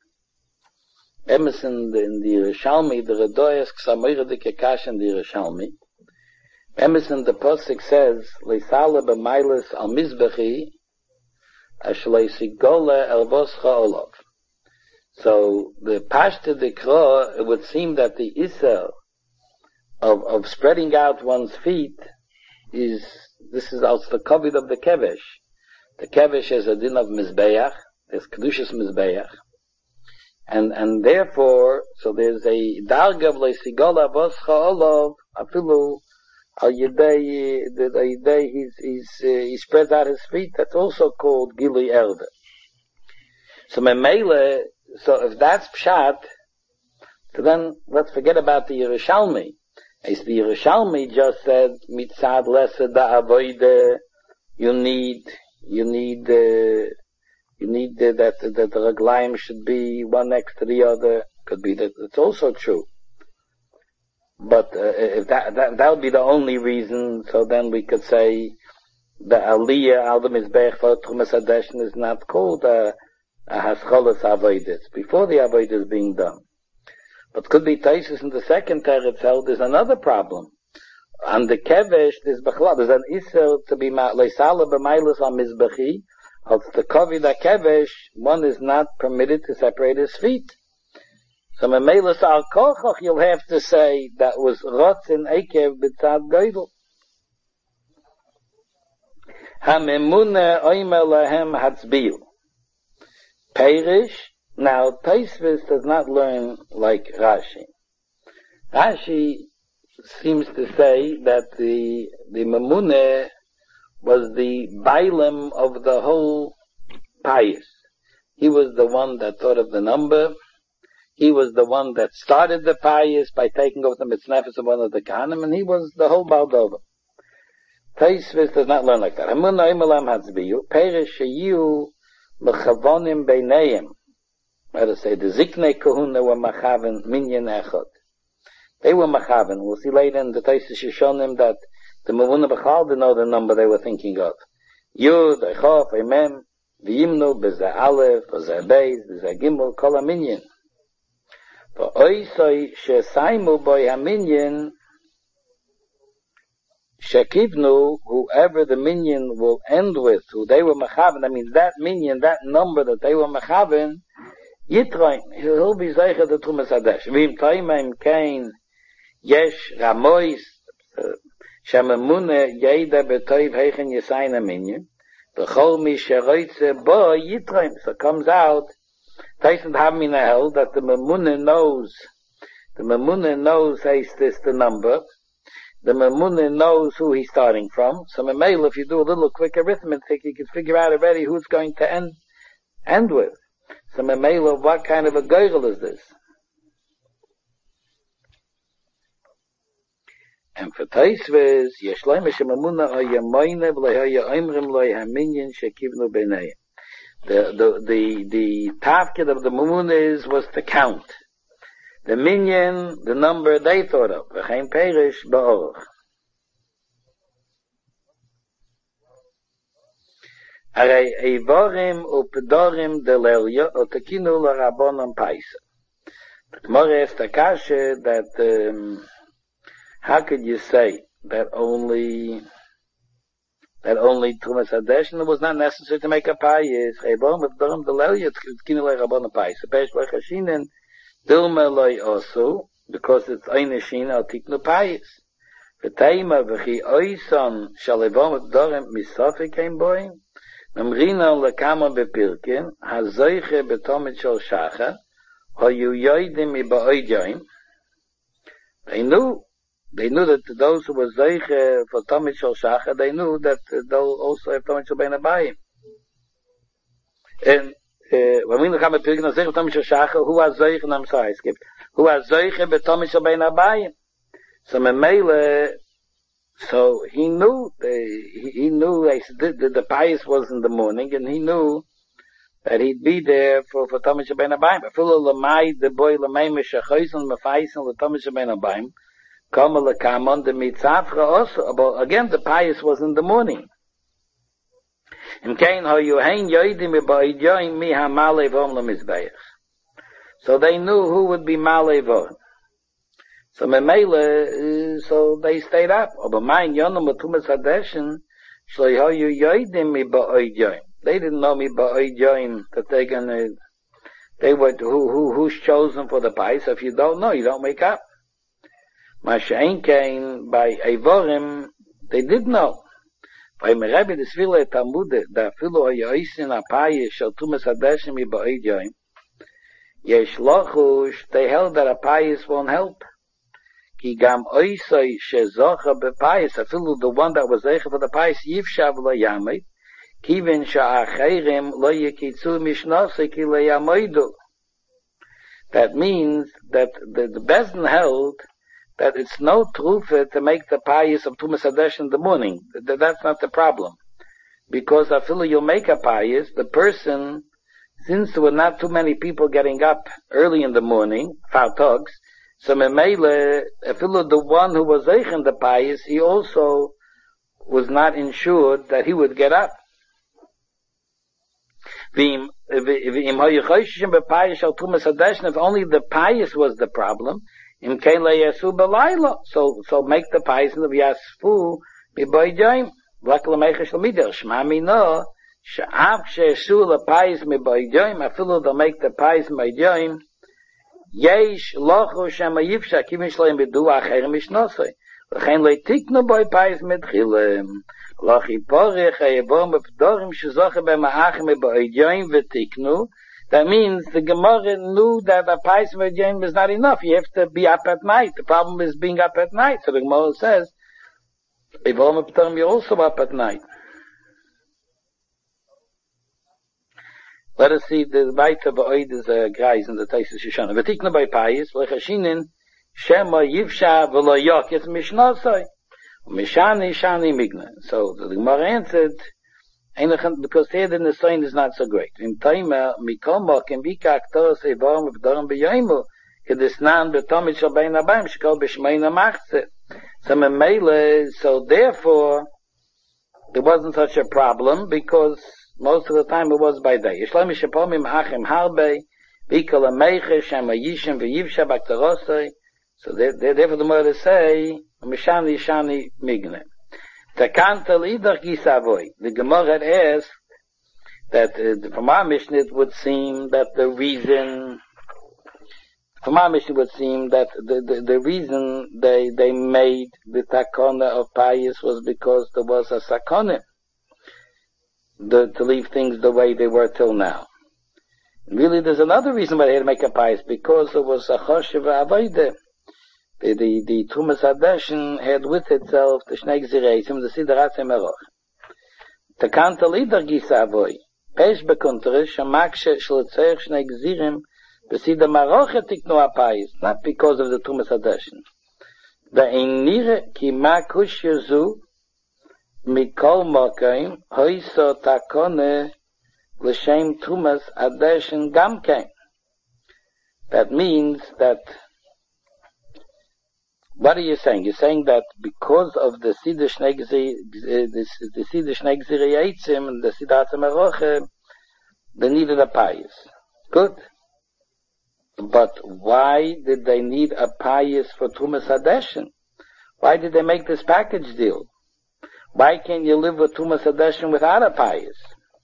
Emerson in the Yerushalmi, the Redoyas Ksamoira de Kekash in the Yerushalmi. Emerson, the Posik says, Leisale b'mailis al Mizbechi, ashlei sigole el boscha olav. So the Pashta Dekra, it would seem that the Isser of, of spreading out one's feet is, this is also the Kovid of the Kevesh. The Kevesh is a din of Mizbeach, there's Kedushas Mizbeach. And, and therefore, so there's a Darga of Leisigola Boscha Olav, Afilu, Al Yedei, the Yedei, he's, he's, uh, he spreads out his feet, that's also called Gili Erde. So Memele, so if that's Pshat, so then let's forget about the Yerushalmi. As the Yerushalmi just said, Mitzad Lesa da Avoide, you need, you need, uh, you need uh, that, that the Raglaim should be one next to the other. Could be that it's also true. But, uh, if that, that, that would be the only reason, so then we could say, the Aliyah, Al the Mizbech for Trumas Hadeshin is not called, uh, a Hascholas Avoidis, before the Avoidis is being done. But could be Tosis in the second teretz held, there's another problem. On the Kevesh, there's Bechla, there's an Isser to be Leisala b'mailas on Mizbechi, of the Kovid HaKevesh, one is not permitted to separate his feet. So Memeilas Al Kochach, you'll have to say that was Rotz in Eikev b'tzad Goydel. HaMemune Oimer Lahem Hatzbiu. Perish. Now, Tosfos does not learn like Rashi. Rashi seems to say that the, the Memune was the Bailam of the whole pious. He was the one that thought of the number. He was the one that started the pious by taking over the mitznefes of one of the Kahanim, and he was the whole Baldova. Tosfos does not learn like that. Hamun Oimelam Hatzbiyu, Perish Sheyu Mechavonim Beineim. Let us say, the Ziknei Kahuna were Machaven Minyan Echot. They were Machaven. We'll see later in the Tosfos Yishonim that the Mavuna Bechal didn't know the number they were thinking of. Yud, Echof, Emem, V'yimnu, B'zeh Aleph, B'zeh Beis, B'zeh Gimel, Kol HaMinyan. For Oisoi, Shesaimu Boi HaMinyan, Shekivnu, whoever the Minyan will end with, who they were Machaven, that means that Minyan, that number that they were Machaven, Yitroim, he'll be Zeicha the Trumas Hadesh. V'im Toimim Kain, Yesh, Ramois, Shamamune Yeida Betoiv Heichen Yesayna Minyan. B'chol mi sheroitze bo Yitroim. So it comes out, Tyson Hamina held that the Mamuna knows, the Mamuna knows, says this the number, the Mamuna knows who he's starting from. So Mamela, if you do a little quick arithmetic, you can figure out already who it's going to end end with. So Mamela, what kind of a goyrel is this? And for Taisves, Yeshleim Shemamuna Ayamoine V'Lehaya Imrim Loi Haminyan Shekivnu B'nei. The the the the tafkid of the Mamuna is was to count. The minyan, the number they thought of. V'chein perish ba'orach. Arei eivorim u'pedorim delelya otakinu l'rabonon paisa. The Gemara asked Akasha that um, how could you say that only that only Trumas Hadeshin was not necessary to make a payis? Eivorim u'pedorim delelya otakinu l'rabonon paisa. Perish b'chashinen Dilma loy also, because it's einishin al tiknu payis. V'teima v'chi oison shalevom v'dorim misafik ein boim. Namrina lekama bepirkin, hazoiche betomit shel shacha, hoyu yoidim ibaoidyoim. They knew, they knew that those who were zoiche for tomit shel shacha, they knew that they'll also have tomit shel bein abayim. And when we look at the Pirkin, who has Zoiche, I'm sorry, I skipped, who has Zoiche betomish bein abayim. So Memele, so he knew, he, he knew the, the, the pious was in the morning, and he knew that he'd be there for, for tomish bein abayim. Afilu lamai, the boy lamai meshachoyson, mefaisen, letomish bein abayim, kama lekamon, the mitzafra also, but again, the pious was in the morning. In kain ho yuhain yoidim ibaidyoim mi ha-malei vom lemizbeach. So they knew who would be malei vom. So memele, so they stayed up. Aber mein yonim utumas hadeshin, shloi ho yu yoidim ibaidyoim. They didn't know me ibaidyoim that they're gonna, they were, who, who, who's chosen for the pais. If you don't know, you don't wake up. Masha'in kain, by Eivorim, they did know. By Merebi the Svile Talmude, da Filo Yoisin Apaye shall Tumas Hadeshim Ibaidyoim. Yesh Lochush, they held that Apayis won't help. Ki Gam Oisoi Shezocha Bepayis, Afilu the one that was Eicha for the Payis, Yivshav Lo Yamid, Kivin Sha'achirim Lo Yekitzu Mishnose Ki Lo Yamoidu. That means that the, the Bezdin held that it's no truth to make the payis of Tumas Hadesh in the morning. That's not the problem. Because after you make a payis, the person, since there were not too many people getting up early in the morning, fartogs, so memele, after the one who was eich in the payis, he also was not ensured that he would get up. If only the payis was the problem, in kain leyasu belayla, so so make the pais in the yasfu mibayjim vakla mechesh lamider shma mino sha'af she'esu le pais mibayjim afilu to make the pais mibayjim yesh lochu shema yifsha kivin shleim bedu acher mishnosei v'chein leitiknu boy pais mitchilem lochi porich hayevom b'pdorim shezoche b'ma'ach mibayjim v'tiknu. That means the Gemara knew that a Pais V'Yom is not enough. You have to be up at night. The problem is being up at night. So the Gemara says, you're also up at night. Let us see the Baita Ba'oid is a Greis in the Taisus Shoshana. V'tikna by Pais, L'chashinin, Shema Yivsha V'lo Yok, it's Mishnasai. Mishani Shani Migna. So the Gemara answered, because here the Nisayin is not so great. In Taima, Mikoma can be kaktos evom v'dorim b'yoimu, kedisnan b'tomit shal bein abayim, shekol b'shmeina machzeh. So memele, so therefore, there wasn't such a problem, because most of the time it was by day. Yishlam yishapomim achim harbe, v'ikol ameche, shema yishim v'yivsha baktarosei. So therefore the mother say, Mishani Shani Migne. The Gemara had asked that uh, from our Mishnah it would seem that the reason from our Mishnah would seem that the, the, the reason they they made the takona of payis was because there was a sakona the, to leave things the way they were till now. Really, there's another reason why they had to make a payis, because there was a choshev avodah. the, the, the Trumas Hadeshen had with itself the Shnei Gzireisim, the Sidarat Meroch. The Kanta Lider Gisa Avoy, Pesh Bekuntere, Shamakshe Shlotzech Shnei Gzirim, Besida Maroche Tiknu Apayis, not because of the Trumas Hadeshen. The Einire Kima Kush Yezu, Mikol Mokaim, Hoiso Takone, L'Shem Trumas Hadeshen Gamkein. That means that, what are you saying? You're saying that because of the Siddur Shnei the Siddur Shnei Gzirei and the Sidat Meroche, they needed a pious. Good. But why did they need a pious for Trumas Hadeshen? Why did they make this package deal? Why can't you live with Trumas Hadeshen without a pious?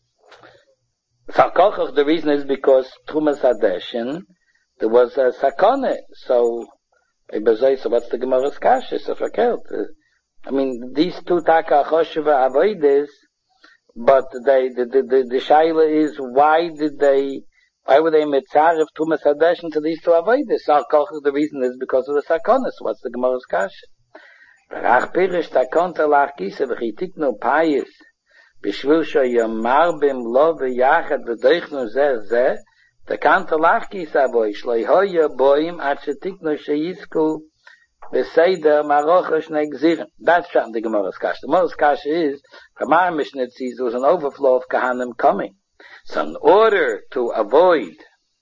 The reason is because Trumas Hadeshen, there was a sakone, so, so what's the Gemara's kasha? So I mean, these two taka choshev avodas, but they, the, the, the, the shaila is, why did they, why were they mitzarev Trumas Hadeshen to these two avodas? So the reason is because of the sakone, so what's the Gemara's kasha? Ach pirish takonta lach kisa v'chitiknu payis, b'shvil shoyamar bim lo v'yachad v'doichnu zeh zeh, the Kanta Lachki Saboy Shloi Hoya Boim Achetikno Sheyisku Beseda Marocha Shnei Gzirim. That's from the Gemara's Kasha. The Gemara's Kasha is, from our Mishnah it sees there was an overflow of Kahanim coming. So in order to avoid,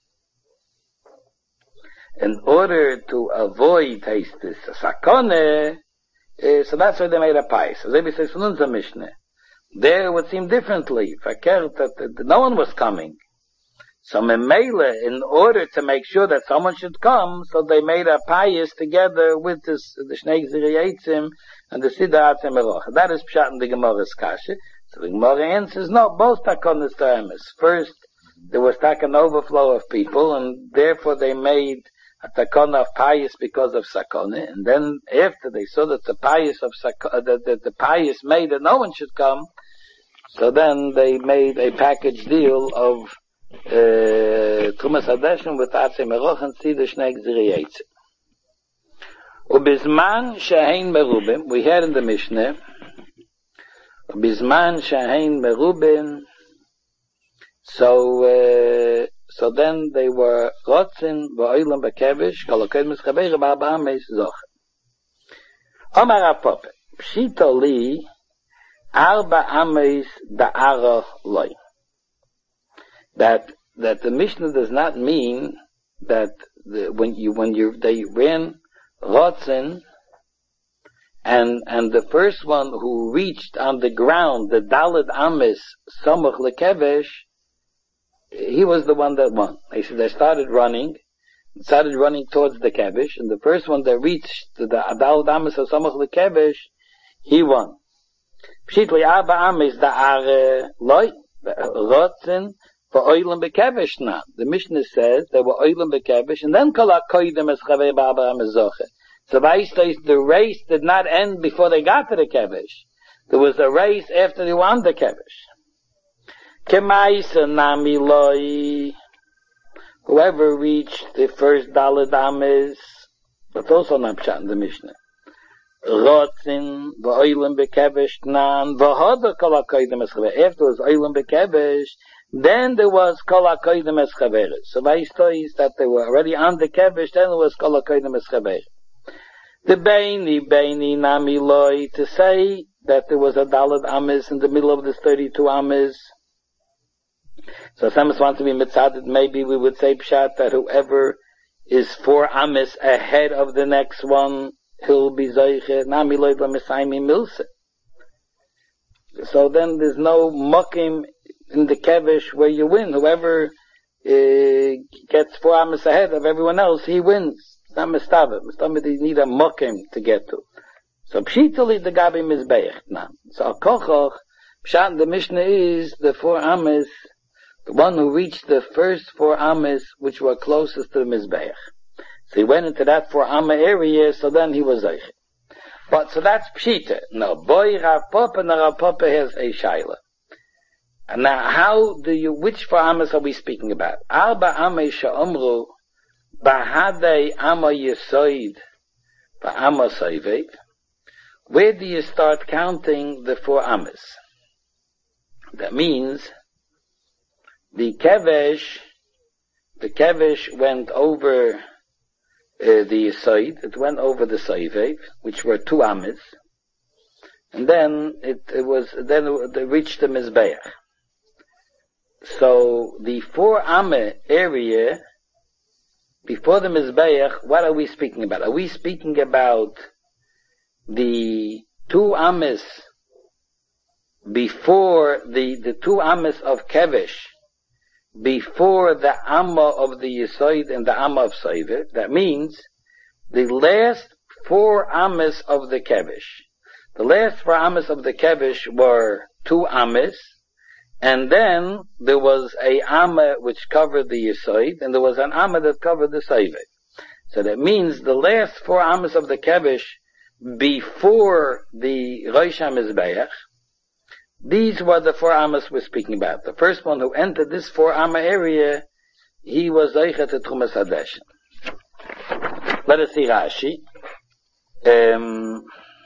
in order to avoid taste this sakone, uh, so that's why they made a pie. So they say from the Mishnah. There it would seem differently. Fakert that, that no one was coming. So Memele, in order to make sure that someone should come, so they made a pious together with this, the Shnei Gzirei and the Sidat Meroch. That is Pshat in the Gemara's Kasha. So the Gemara answers, no, both takonas to emes. First, there was an overflow of people, and therefore they made a takona of pious because of sakone. And then after they saw that the pious of sakone, that the, the pious made that no one should come, so then they made a package deal of Trumas Hadeshen with Atzei Meroch and Siddur Shnei Gzirei Eitzim. Ubizman shehein merubim, we had in the Mishnah, Ubizman shehein merubim, so, uh, so then they were Rotzin v'oilam b'kevish, koloked mischabeir b'arba ameis zoch. Omar Apope, Pshito li, arba ameis da'ara loy. That that the Mishnah does not mean that the, when you when you they ran Rotzen and and the first one who reached on the ground the Daled Amis Samach Lekevesh, he was the one that won. They said they started running, started running towards the Kevesh, and the first one that reached the Daled Amis of Samach Lekevesh, he won. Pshitli Arba Amis Da'ar Loy Rotzen. For Oilam Bekevish now. The Mishnah says there were Oilam Bekevish, and then Kala Koidem es Chavei Ba'aba Mezoche. So the race did not end before they got to the Kevish. There was a race after they won the Kevish. Kemaisa Nami Loi. Whoever reached the first Daled Amis, but also not pshat in the Mishnah. Rotzin, V'Oilam Bekevish Nan, V'Hoda Kala Koidem es Chavei. After it was Oilam Bekevish, then there was Kol HaKoidem Es Chaveres. So Vaysto is that they were already on the Kevish, then there was Kol HaKoidem Es Chaveres. The Beini, Beini, Nami Loi, to say that there was a Daled Amis in the middle of this thirty-two Amis. So some want to be mitzadet, maybe we would say Pshat that whoever is four Amis ahead of the next one, he'll be Zoiche, Nami Loi, Lamisaimi Milse. So then there's no Mokim in the Kevish where you win. Whoever uh, gets four amas ahead of everyone else, he wins. It's not mistavah. Mistavah, you need a mokim to get to. So pshitali the gabi mizbeich now. So al kochoch, pshat the Mishnah is the four amas, the one who reached the first four amas which were closest to the mizbeich. So he went into that four amma area, so then he was zeich. But so that's pshita. No, boy Rav Papa and Rav Papa has a shaila. And now, how do you, which four amas are we speaking about? Arba amay sha'omru, bahadei amma yesoid, Va'ama Soivev. Where do you start counting the four amas? That means the kevesh, the kevesh went over uh, the Yisoid, it went over the Soivev, which were two amas, and then it, it was, then it reached the Mizbeach. So the four amma area before the Mizbeach, what are we speaking about? Are we speaking about the two amas before the, the two amas of Kevesh, before the amma of the Yisoid and the amma of Soivev? That means the last four amas of the Kevesh. The last four amas of the Kevesh were two amas, and then there was a amma which covered the Yisoid, and there was an amma that covered the Soivev. So that means the last four amas of the Kevesh before the Rosh HaMizbeach, these were the four amas we're speaking about. The first one who entered this four amma area, he was Zeichet to Trumas Hadeshen. Let us see Rashi. Um,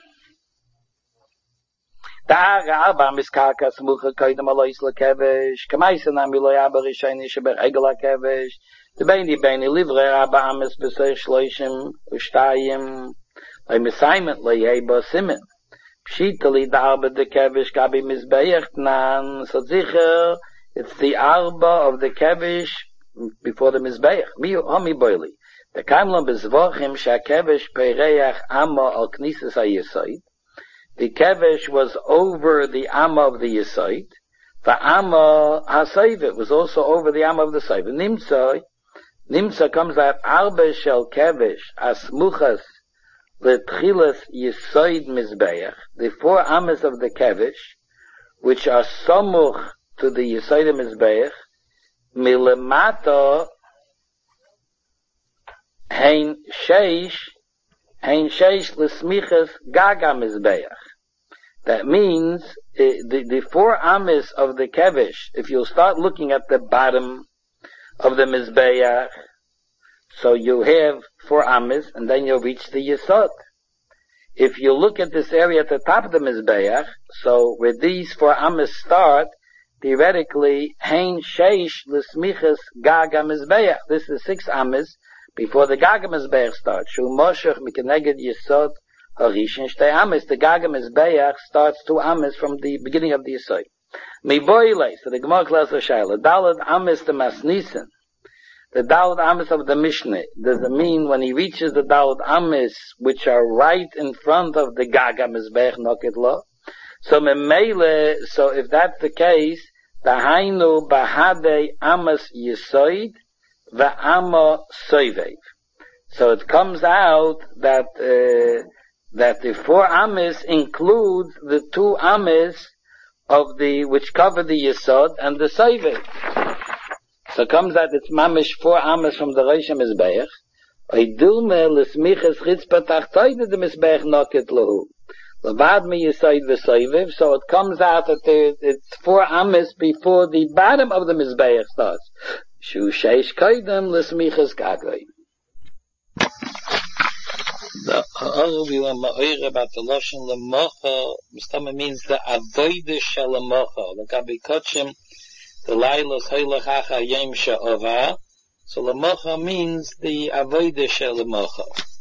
Da'ara arba miskarka smucha koidem alois lekevesh, kamaisen amiloy arba rishayni sheberegel hakevesh, debeini beini livre arba amis besoich shloishim ushtayim, By Messiah Leheba Simen. Pshitali the Arba de Kevish Gabi Mizbeach Nan. So Zicher, it's the Arba of the Kevish before the Mizbeach. Mi Omi Boili. The Kaimlon Bezvochim Sha Kevish Peireach Amma al Knisas HaYesoid. The Kevish was over the Amma of the Yesoid. The Amma HaSoivet was also over the Amma of the Soivet. Nimsa, Nimsa comes out Arba Shel Kevish Asmuchas L'tchilas Yesoid Mizbeach, the four amas of the Kevish, which are samuch to the Yesoid Mizbeach, milemato hein sheish, hein sheish l'smichas gaga Mizbeach. That means, uh, the, the four amas of the Kevish, if you'll start looking at the bottom of the Mizbeach, so you have four amas, and then you'll reach the Yesod. If you look at this area at the top of the Mizbeach, so where these four amas start, theoretically, Hein Sheish L'Smichas Gaga Mizbeach. This is six amas before the Gaga Mizbeach starts. Shu Moshech Mikeneged Yesod Harishin Shtei Amas. The Gaga Mizbeach starts two amas from the beginning of the Yesod. Miboile, so the Gemara class of Shaila, Dalad Amas the Masnisen. The Dalad Amas of the Mishnah, does it mean when he reaches the Dalad Amas, which are right in front of the Gaga Mizbeach Noket Lo? So Memele, so if that's the case, the Hainu Bahade Amas Yesoid, the Amma Soivev. So it comes out that, uh, that the four Amas include the two Amas of the, which cover the Yesod and the Soivev. So it comes out it's mamish four amas from the Rosh HaMizbeach. Oidilme l'smiches chitzpat achtoide the Mizbeach noket lahu. Levad mi Yesoid v'soiviv. So it comes out that there, it's four amas before the bottom of the Mizbeach starts. Shu sheish koidem l'smiches gagoy. The other we want to hear about the Lashon L'mocha. Mistama means the avoide shel L'mocha. L'gabi kochim. The Lailos Heilachacha Yem Sha'ova. So L'mocha means the Avodah Shel L'mocha.